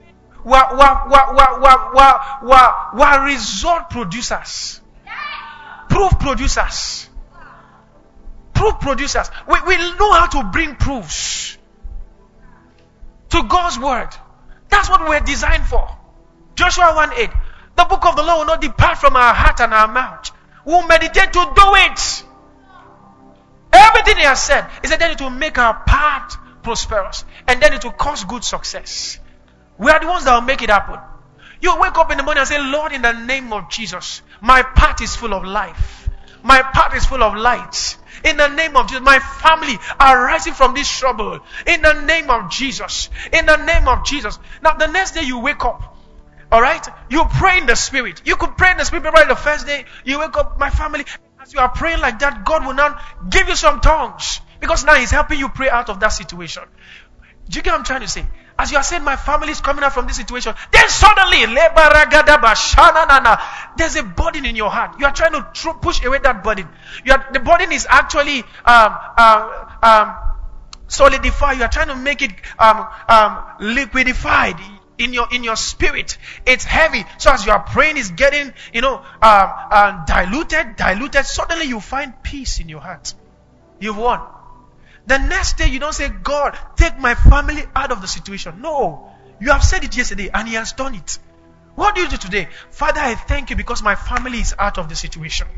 result producers. Proof producers. Proof producers. We know how to bring proofs to God's word. That's what we're designed for. Joshua 1:8. The book of the law will not depart from our heart and our mouth. We'll meditate to do it. Everything he has said is that then it will make our path prosperous. And then it will cause good success. We are the ones that will make it happen. You wake up in the morning and say, Lord, in the name of Jesus, my path is full of life. My path is full of light. In the name of Jesus, my family are rising from this trouble. In the name of Jesus. In the name of Jesus. Now, the next day you wake up, all right? You pray in the spirit. You could pray in the spirit. Right, the first day you wake up, my family. As you are praying like that, God will now give you some tongues. Because now He's helping you pray out of that situation. Do you get what I'm trying to say? As you are saying, my family is coming out from this situation, then suddenly, there's a burden in your heart. You are trying to push away that burden. The burden is actually solidified. You are trying to make it liquidified in your spirit. It's heavy. So as you are praying, it's getting diluted. Suddenly you find peace in your heart. You've won. The next day you don't say, God, take my family out of the situation. No. You have said it yesterday and He has done it. What do you do today? Father, I thank you because my family is out of the situation.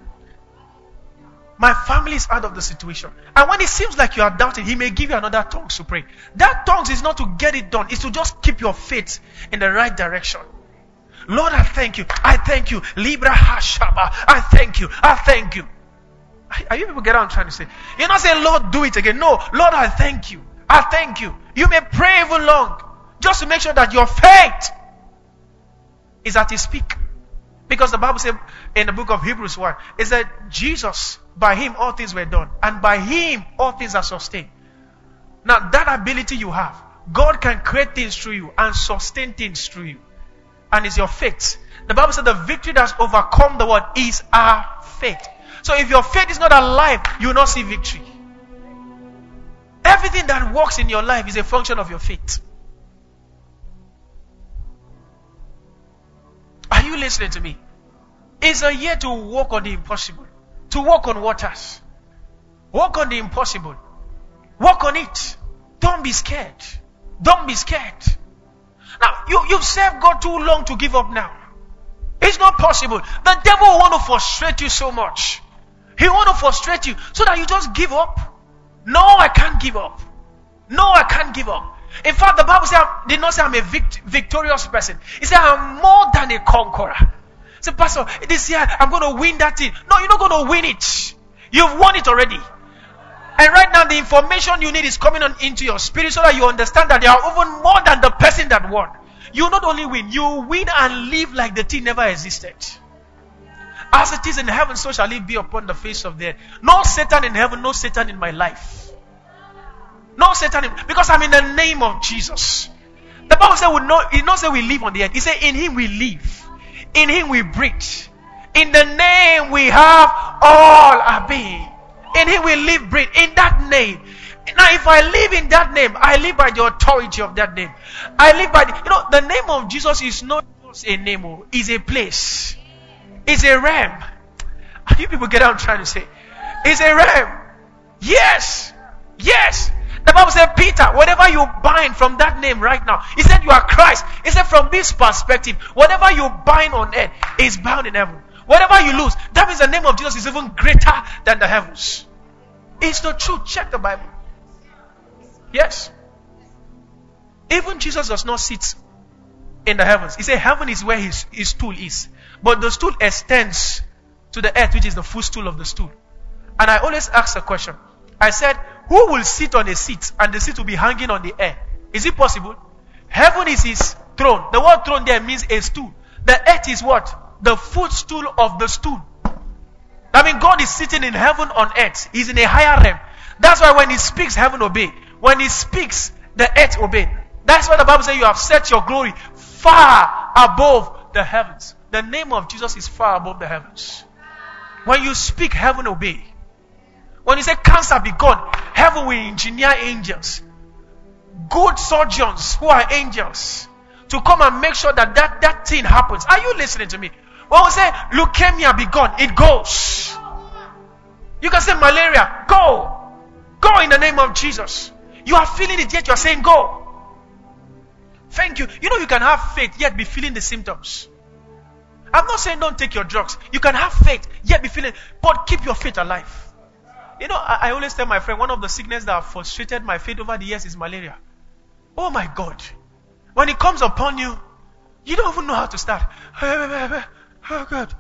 My family is out of the situation. And when it seems like you are doubting, He may give you another tongues to pray. That tongues is not to get it done. It's to just keep your faith in the right direction. Lord, I thank you. I thank you. Libra Hashaba. I thank you. I thank you. Are you people get what I'm trying to say? You're not saying, Lord, do it again. No, Lord, I thank you. I thank you. You may pray even long, just to make sure that your faith is at His peak. Because the Bible says in the book of Hebrews 1, it said, Jesus, by Him all things were done, and by Him all things are sustained. Now that ability you have, God can create things through you and sustain things through you. And it's your faith. The Bible said the victory that's overcome the world is our faith. So if your faith is not alive, you will not see victory. Everything that works in your life is a function of your faith. Are you listening to me? It's a year to walk on the impossible. To walk on waters. Walk on the impossible. Walk on it. Don't be scared. Don't be scared. Now, you've served God too long to give up now. It's not possible. The devil will want to frustrate you so much. He want to frustrate you so that you just give up. No, I can't give up. No, I can't give up. In fact, the Bible did not say I'm a victorious person. It said I'm more than a conqueror. Say, Pastor, this year I'm going to win that thing. No, you're not going to win it. You've won it already. And right now the information you need is coming on into your spirit so that you understand that you are even more than the person that won. You not only win, you win and live like the thing never existed. As it is in heaven, so shall it be upon the face of the earth. No Satan in heaven, no Satan in my life. No Satan because I'm in the name of Jesus. The Bible said it not say we live on the earth. It said in him we live. In him we breathe. In the name we have all our being. In him we live, breathe. In that name. Now if I live in that name, I live by the authority of that name. I live by the name of Jesus is not just a name, it's a place. It's a realm. You people get what I'm trying to say. It's a realm. Yes. Yes. The Bible said, Peter, whatever you bind from that name right now, he said you are Christ. He said from this perspective, whatever you bind on earth is bound in heaven. Whatever you lose, that means the name of Jesus is even greater than the heavens. It's the truth. Check the Bible. Yes. Even Jesus does not sit in the heavens. He said heaven is where his stool is. But the stool extends to the earth, which is the footstool of the stool. And I always ask a question. I said, who will sit on a seat and the seat will be hanging on the air? Is it possible? Heaven is his throne. The word throne there means a stool. The earth is what? The footstool of the stool. I mean, God is sitting in heaven on earth. He's in a higher realm. That's why when he speaks, heaven obey. When he speaks, the earth obey. That's why the Bible says you have set your glory far above the heavens. The name of Jesus is far above the heavens. When you speak, heaven obey. When you say cancer be gone, heaven will engineer angels. Good surgeons who are angels to come and make sure that thing happens. Are you listening to me? When we say leukemia be gone, it goes. You can say malaria, go. Go in the name of Jesus. You are feeling it yet you are saying go. Thank you. You can have faith yet be feeling the symptoms. I'm not saying don't take your drugs. You can have faith yet be feeling, but keep your faith alive. I always tell my friend, one of the sicknesses that have frustrated my faith over the years is malaria. Oh my God. When it comes upon you, you don't even know how to start. Oh God.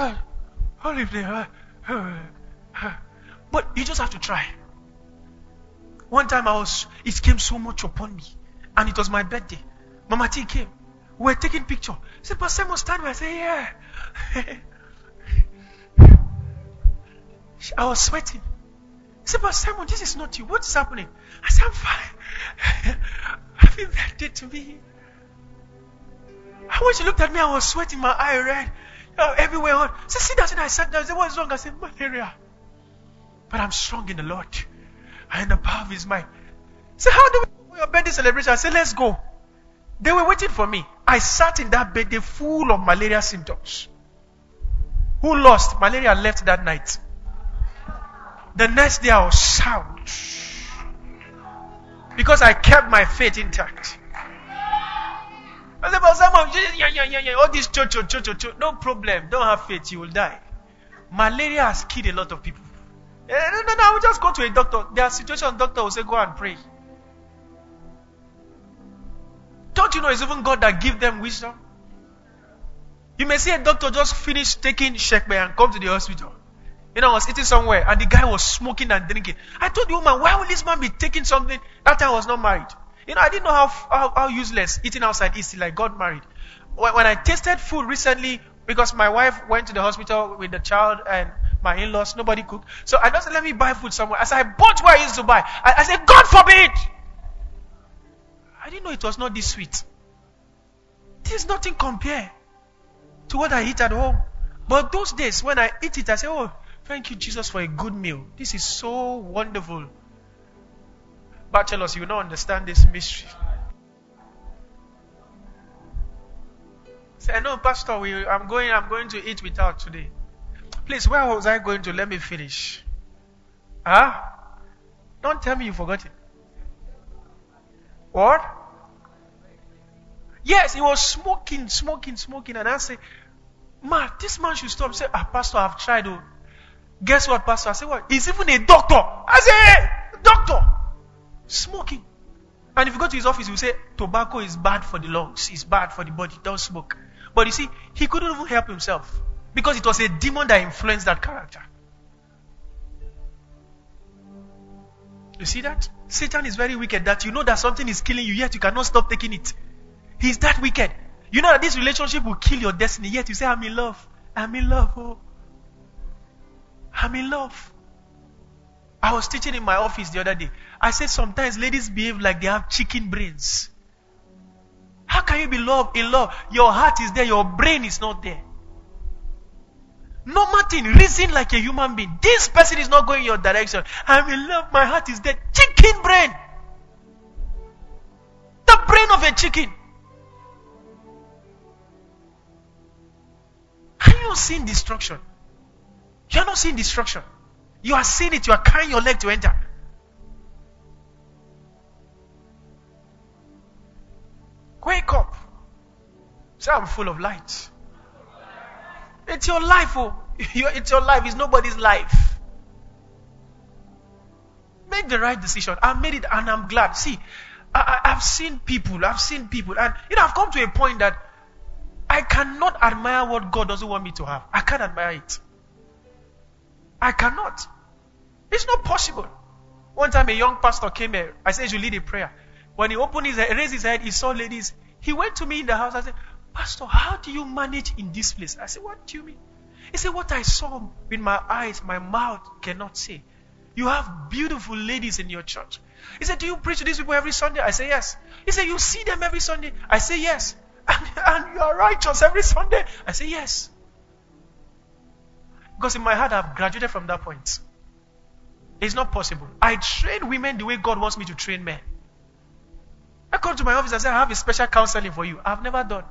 But you just have to try. One time it came so much upon me. And it was my birthday. Mama T came. We were taking picture. I said, Pastor Simon, stand where? I said, yeah. I was sweating. He said, Pastor Simon, this is not you. What is happening? I said, I'm fine. Happy birthday to me. And when she looked at me, I was sweating, my eye red. Everywhere on. I said, sit down. I sat down. I said, what's wrong? I said, malaria. But I'm strong in the Lord. And in the power of his might. I said, how do we do your birthday celebration? I said, let's go. They were waiting for me. I sat in that birthday full of malaria symptoms. Who lost? Malaria left that night. The next day I was sound. Because I kept my faith intact. I said, but Simon, all this cho. No problem. Don't have faith. You will die. Malaria has killed a lot of people. No, I will just go to a doctor. There are situations doctor will say, go and pray. Don't you know it's even God that gives them wisdom? You may see a doctor just finish taking Shekbe and come to the hospital. I was eating somewhere and the guy was smoking and drinking. I told the woman, why would this man be taking something? That time I was not married. I didn't know how useless eating outside is till I got married. When I tasted food recently, because my wife went to the hospital with the child and my in-laws, nobody cooked. So I just said, let me buy food somewhere. As I bought where I used to buy, I said, God forbid! I didn't know it was not this sweet. This is nothing compared to what I eat at home. But those days when I eat it, I say, oh, thank you, Jesus, for a good meal. This is so wonderful. Bachelors, you will not understand this mystery. Say, no, Pastor, I'm going to eat without today. Please, where was I going to? Let me finish. Don't tell me you forgot it. What? Yes, he was smoking. And I say, man, this man should stop. Say, Pastor, I've tried. Oh. Guess what, Pastor? I say, what? He's even a doctor. I say, hey, doctor. Smoking. And if you go to his office, he will say, tobacco is bad for the lungs. It's bad for the body. Don't smoke. But you see, he couldn't even help himself. Because it was a demon that influenced that character. You see that? Satan is very wicked. That you know that something is killing you, yet you cannot stop taking it. He's that wicked. You know that this relationship will kill your destiny, yet you say, I'm in love. I'm in love. Oh. I'm in love. I was teaching in my office the other day. I said sometimes ladies behave like they have chicken brains. How can you be in love? Your heart is there, your brain is not there. Normal thing, reason like a human being. This person is not going your direction. I'm in love, my heart is there. Chicken brain. The brain of a chicken. Are you not seeing destruction? You are not seeing destruction. You are seeing it. You are carrying your leg to enter. Wake up. Say, I'm full of light. It's your life. Oh. It's your life. It's nobody's life. Make the right decision. I made it and I'm glad. See, I've seen people. And I've come to a point that I cannot admire what God doesn't want me to have. I can't admire it. I cannot. It's not possible. One time a young pastor came here. I said, you lead a prayer. When he opened his head, raised his head, he saw ladies. He went to me in the house. I said, Pastor, how do you manage in this place? I said, what do you mean? He said, what I saw with my eyes, my mouth cannot say. You have beautiful ladies in your church. He said, do you preach to these people every Sunday? I say, yes. He said, you see them every Sunday? I say, yes. And you are righteous every Sunday? I say, yes. Because in my heart, I've graduated from that point. It's not possible. I train women the way God wants me to train men. I come to my office and say, I have a special counseling for you. I've never done.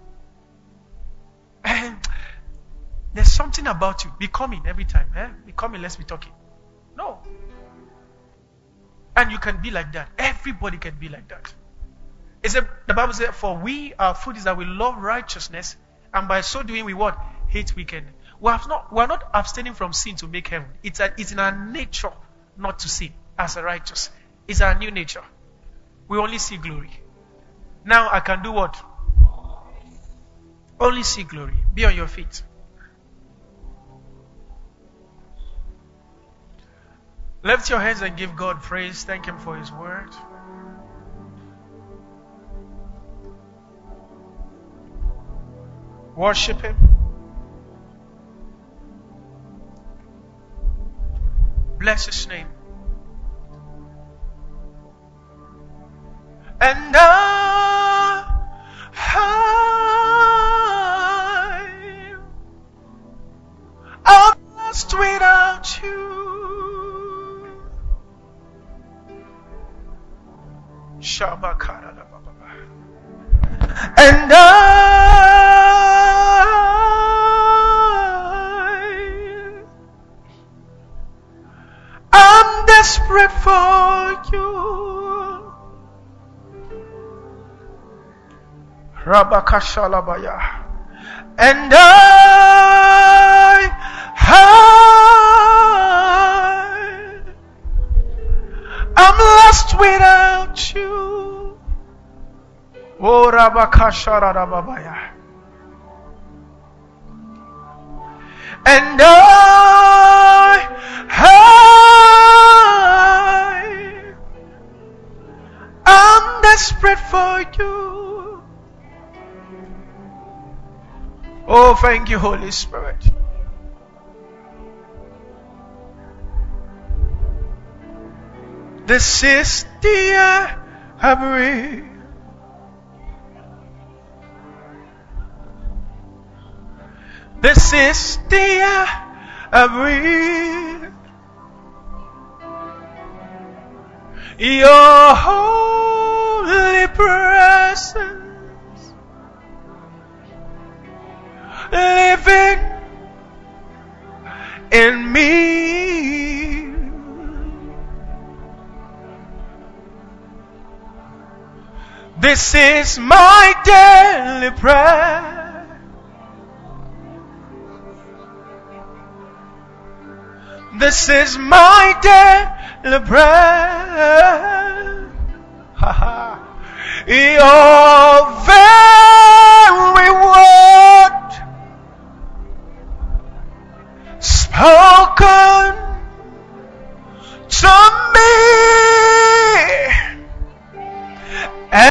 And there's something about you. Be coming every time. Be coming, let's be talking. No. And you can be like that. Everybody can be like that. The Bible says, for our food is that we love righteousness, and by so doing we what? Hate wickedness. We are not abstaining from sin to make heaven. It's in our nature not to sin as a righteous. It's our new nature. We only see glory. Now I can do what? Only see glory. Be on your feet. Lift your hands and give God praise. Thank Him for His word. Worship Him. Bless His name. And I'm lost without you. And I'm desperate for you. Rabakashalabaya. And I'm lost without you. Oh, Rabakasharababaya. And I'm desperate for you. Oh, thank you, Holy Spirit. This is the air I breathe. This is the air I breathe. Your holy presence living in me. This is my daily prayer. This is my daily prayer. Your very word spoken to me, and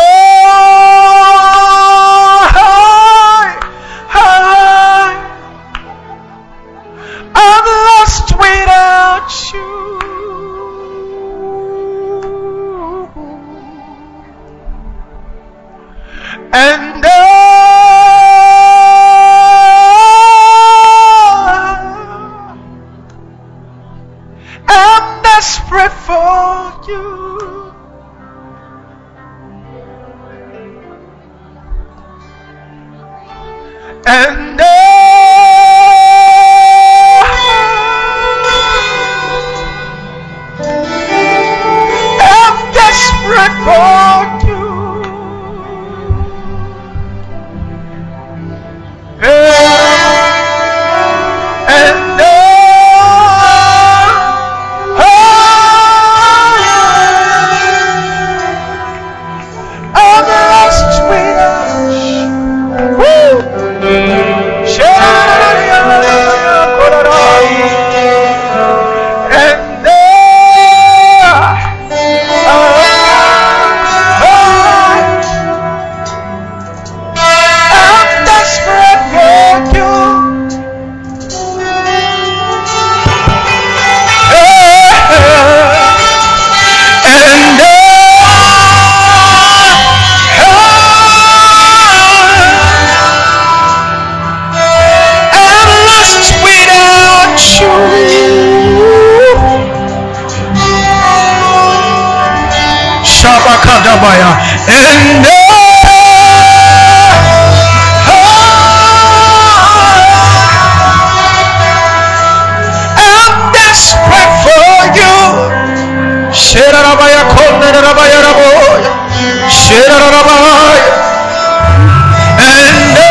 I'm lost without you. And I'm desperate for you. And I'm desperate for you. And I'm lost without you. Woo! And I'm desperate for you. Sherarabaya kondarabaya raboya. Sherarabaya. And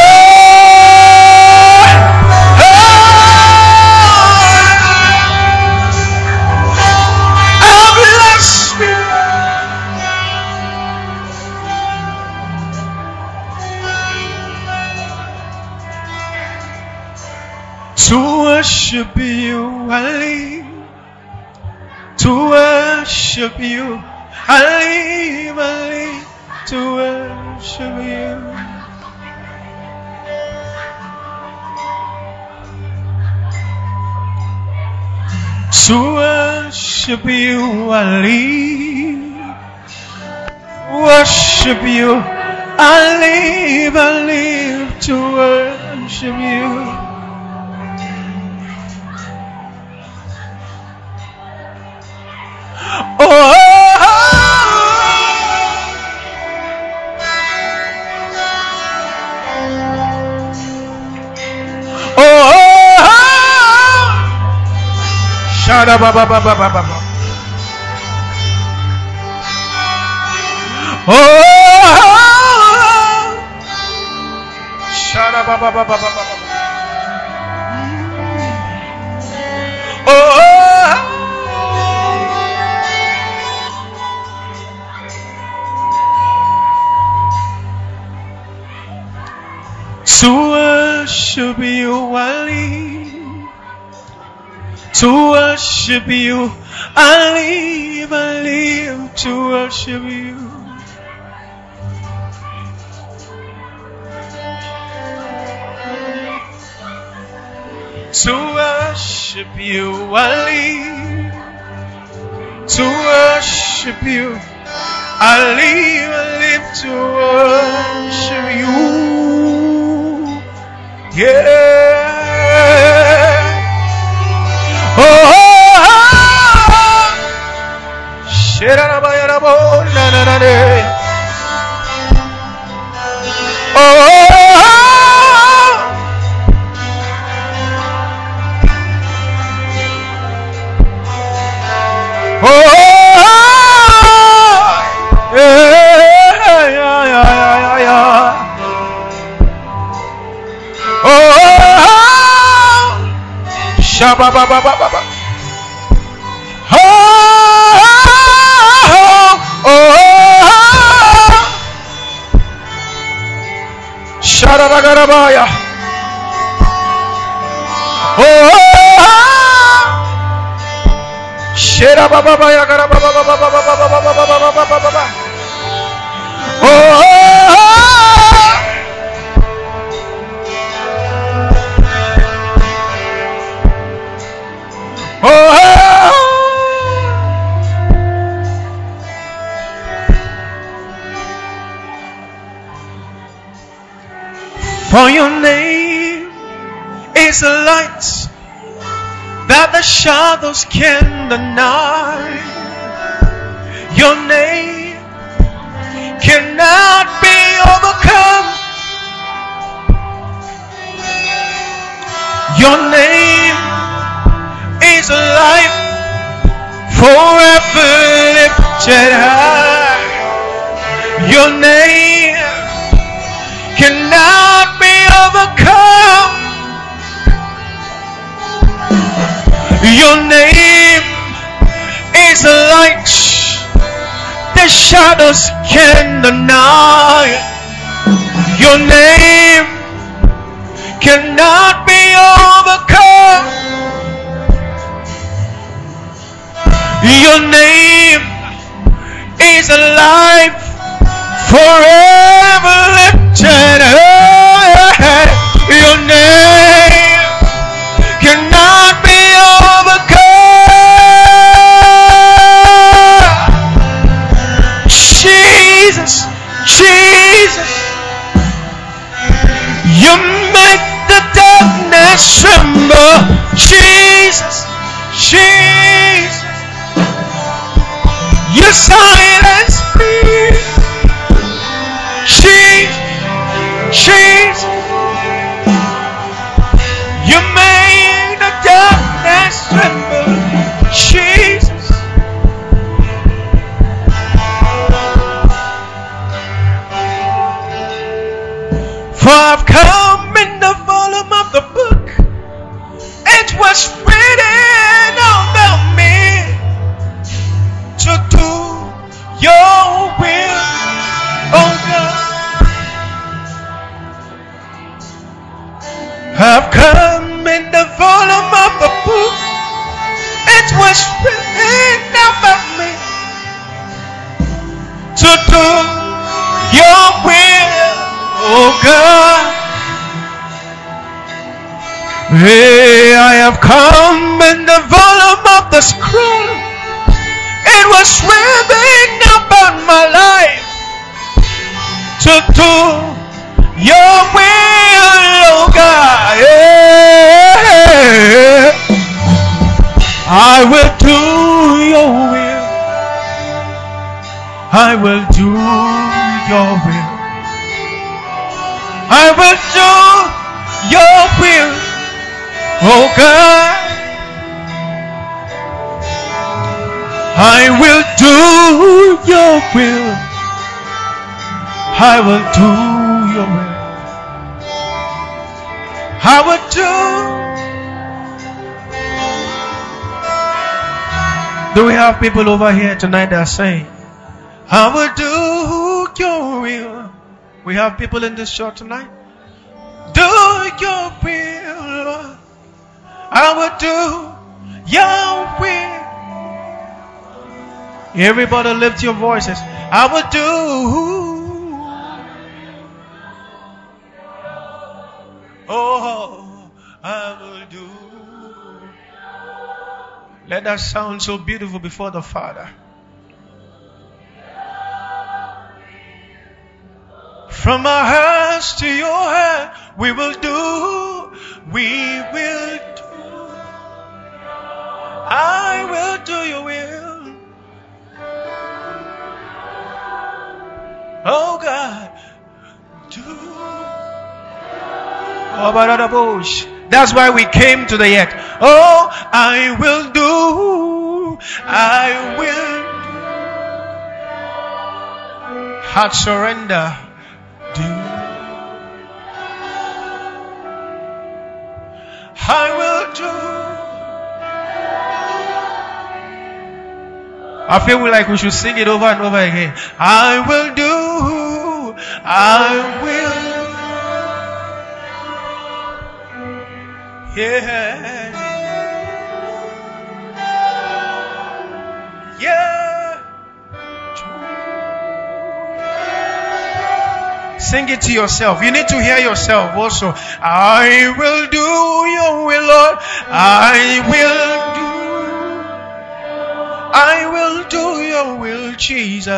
I'm lost without. To worship you I live. To worship you I live. To worship you. To worship you I live. Worship you I live. To worship you. Oh, shada ba ba ba ba ba ba. Oh, shada ba ba ba ba ba ba. Oh. To worship you I live. To worship you I live. To worship you. To worship you I live. To worship you I live. To worship you. Yeah. Oh, Shiranabayarabo, nananane. Oh, oh, yeah. Shabba-ba-ba-ba-ba-ba. Oh, oh, Sharagarabaya. Oh, Sherababaya garabababababababababababababa. Oh, for your name is a light that the shadows can deny. Your name cannot be overcome. Your name is a life forever lifted high. Your name cannot be overcome. Your name is a light the shadows can deny. Your name cannot be overcome. Your name is a life forever lifted high. Your name cannot be overcome. Jesus, Jesus, you make the darkness tremble. Jesus, Jesus, you silence fear. Jesus, Jesus, you made the darkness tremble. Jesus, for I've come in the volume of the book. It was written about me to do your will, oh God. I've come in the volume of the book. It was written about me to do your will, oh God. Hey, I have come in the volume of the scroll. It was written about my life to do your will, oh God. Yeah. I will do your will. I will do your will. I will do your will, oh God. I will do your will. I will do your will. I will do. Do we have people over here tonight that are saying, I will do your will? We have people in this church tonight. Do your will, Lord. I will do your will. Everybody lift your voices. I will do. Oh, I will do. Let that sound so beautiful before the Father. From our hearts to your heart, we will do. We will do. I will do your will. Oh God, do. That's why we came to the yet. Oh, I will do. I will do. Heart surrender. Do. I will do. I feel like we should sing it over and over again. I will do. I will. Yeah. Yeah. Sing it to yourself. You need to hear yourself also. I will do your will, Lord. I will do your will, Jesus.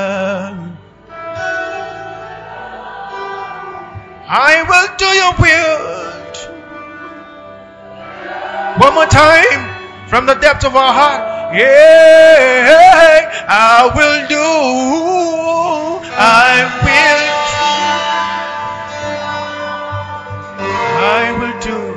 I will do your will. One more time from the depth of our heart. Yeah, I will do. I will do.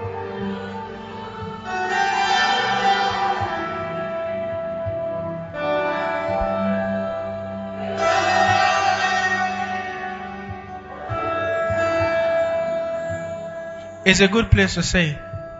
It's a good place to say,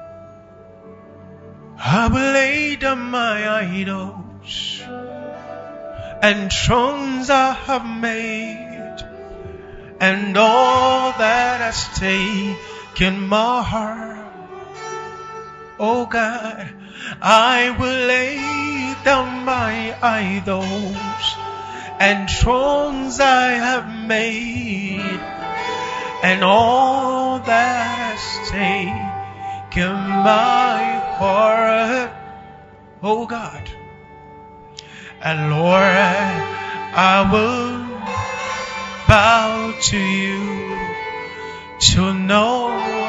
I will lay down my idols and thrones I have made, and all that has taken my heart. Oh God, I will lay down my idols and thrones I have made, and all that has taken my heart. Oh God, and Lord, I will bow to you to know.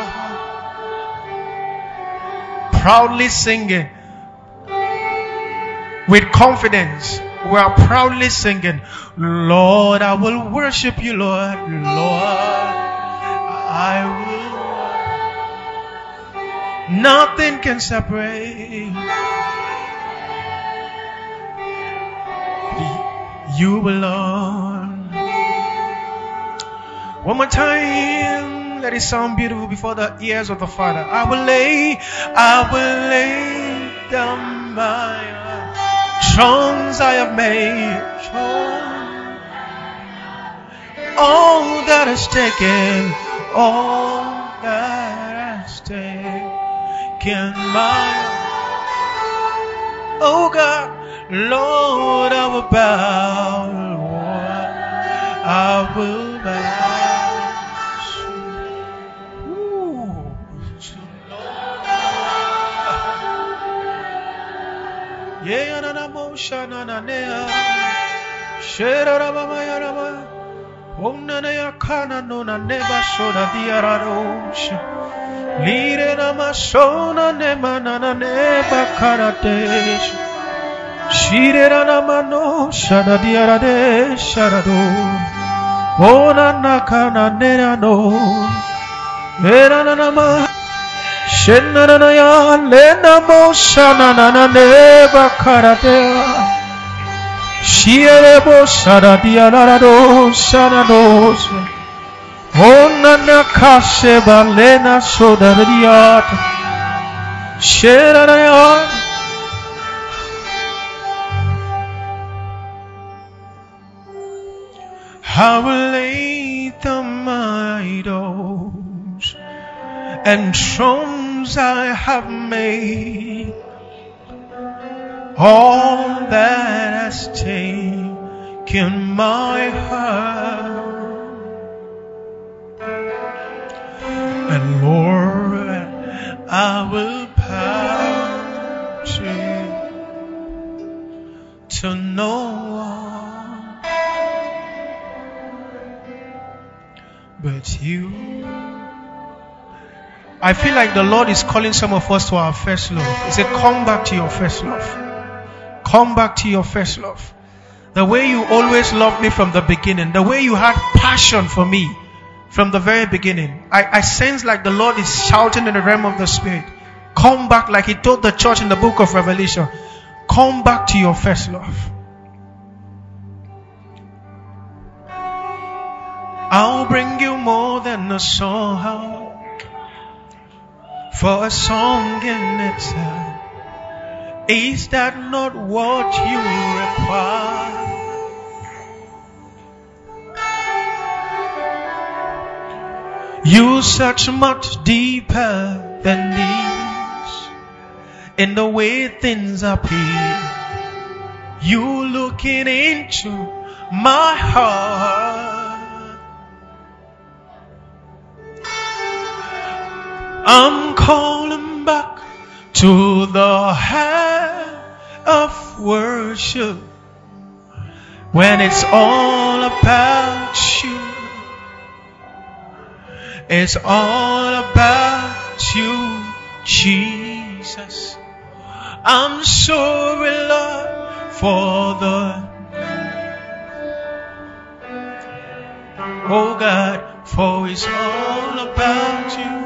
Proudly singing with confidence. We are proudly singing, Lord, I will worship you, Lord. Lord, I will. Nothing can separate. You alone. One more time, let it sound beautiful before the ears of the Father. I will lay down my thrones I have made. All that is taken, all that has taken my. Oh God, Lord, I will bow, Lord, I will bow. Yeah, na na mo shana na nea, shera na mama ya na ma, omna na ya kana no na neba shona diaradosh, lire na ma shona nema na na neba karadesh, shire na ma no shana diaradesh sharado, ona na kana nera no, era na ma. Shenanaya lena moshana na neba karate shiere boshara diarado shanados ona nakashe balena sodariat shenanaya. I will lay down my idols and thrones I have made, all that has taken my heart. And Lord, I will bow to no one but you. I feel like the Lord is calling some of us to our first love. He said, come back to your first love. Come back to your first love. The way you always loved me from the beginning. The way you had passion for me from the very beginning. I sense like the Lord is shouting in the realm of the Spirit. Come back, like He told the church in the book of Revelation. Come back to your first love. I'll bring you more than a song, for a song in itself Is that not what you require? You search much deeper than this in the way things appear. You looking into my heart. I'm calling back to the heart of worship when it's all about you. It's all about you, Jesus. I'm sorry, Lord, for oh God, for it's all about you.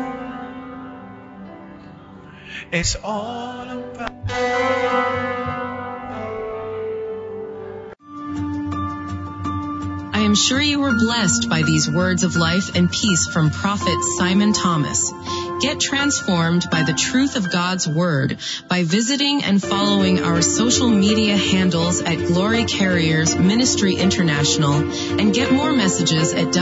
It's all about I am sure you were blessed by these words of life and peace from Prophet Simon Thomas. Get transformed by the truth of God's Word by visiting and following our social media handles at Glory Carriers Ministry International, and get more messages at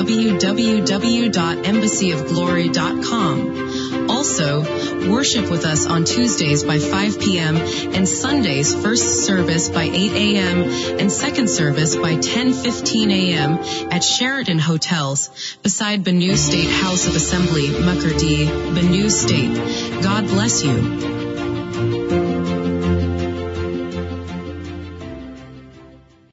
www.embassyofglory.com. Also, worship with us on Tuesdays by 5 p.m. and Sundays first service by 8 a.m. and second service by 10:15 a.m. at Sheraton Hotels beside Benue State House of Assembly, Makurdi, Benue State. God bless you.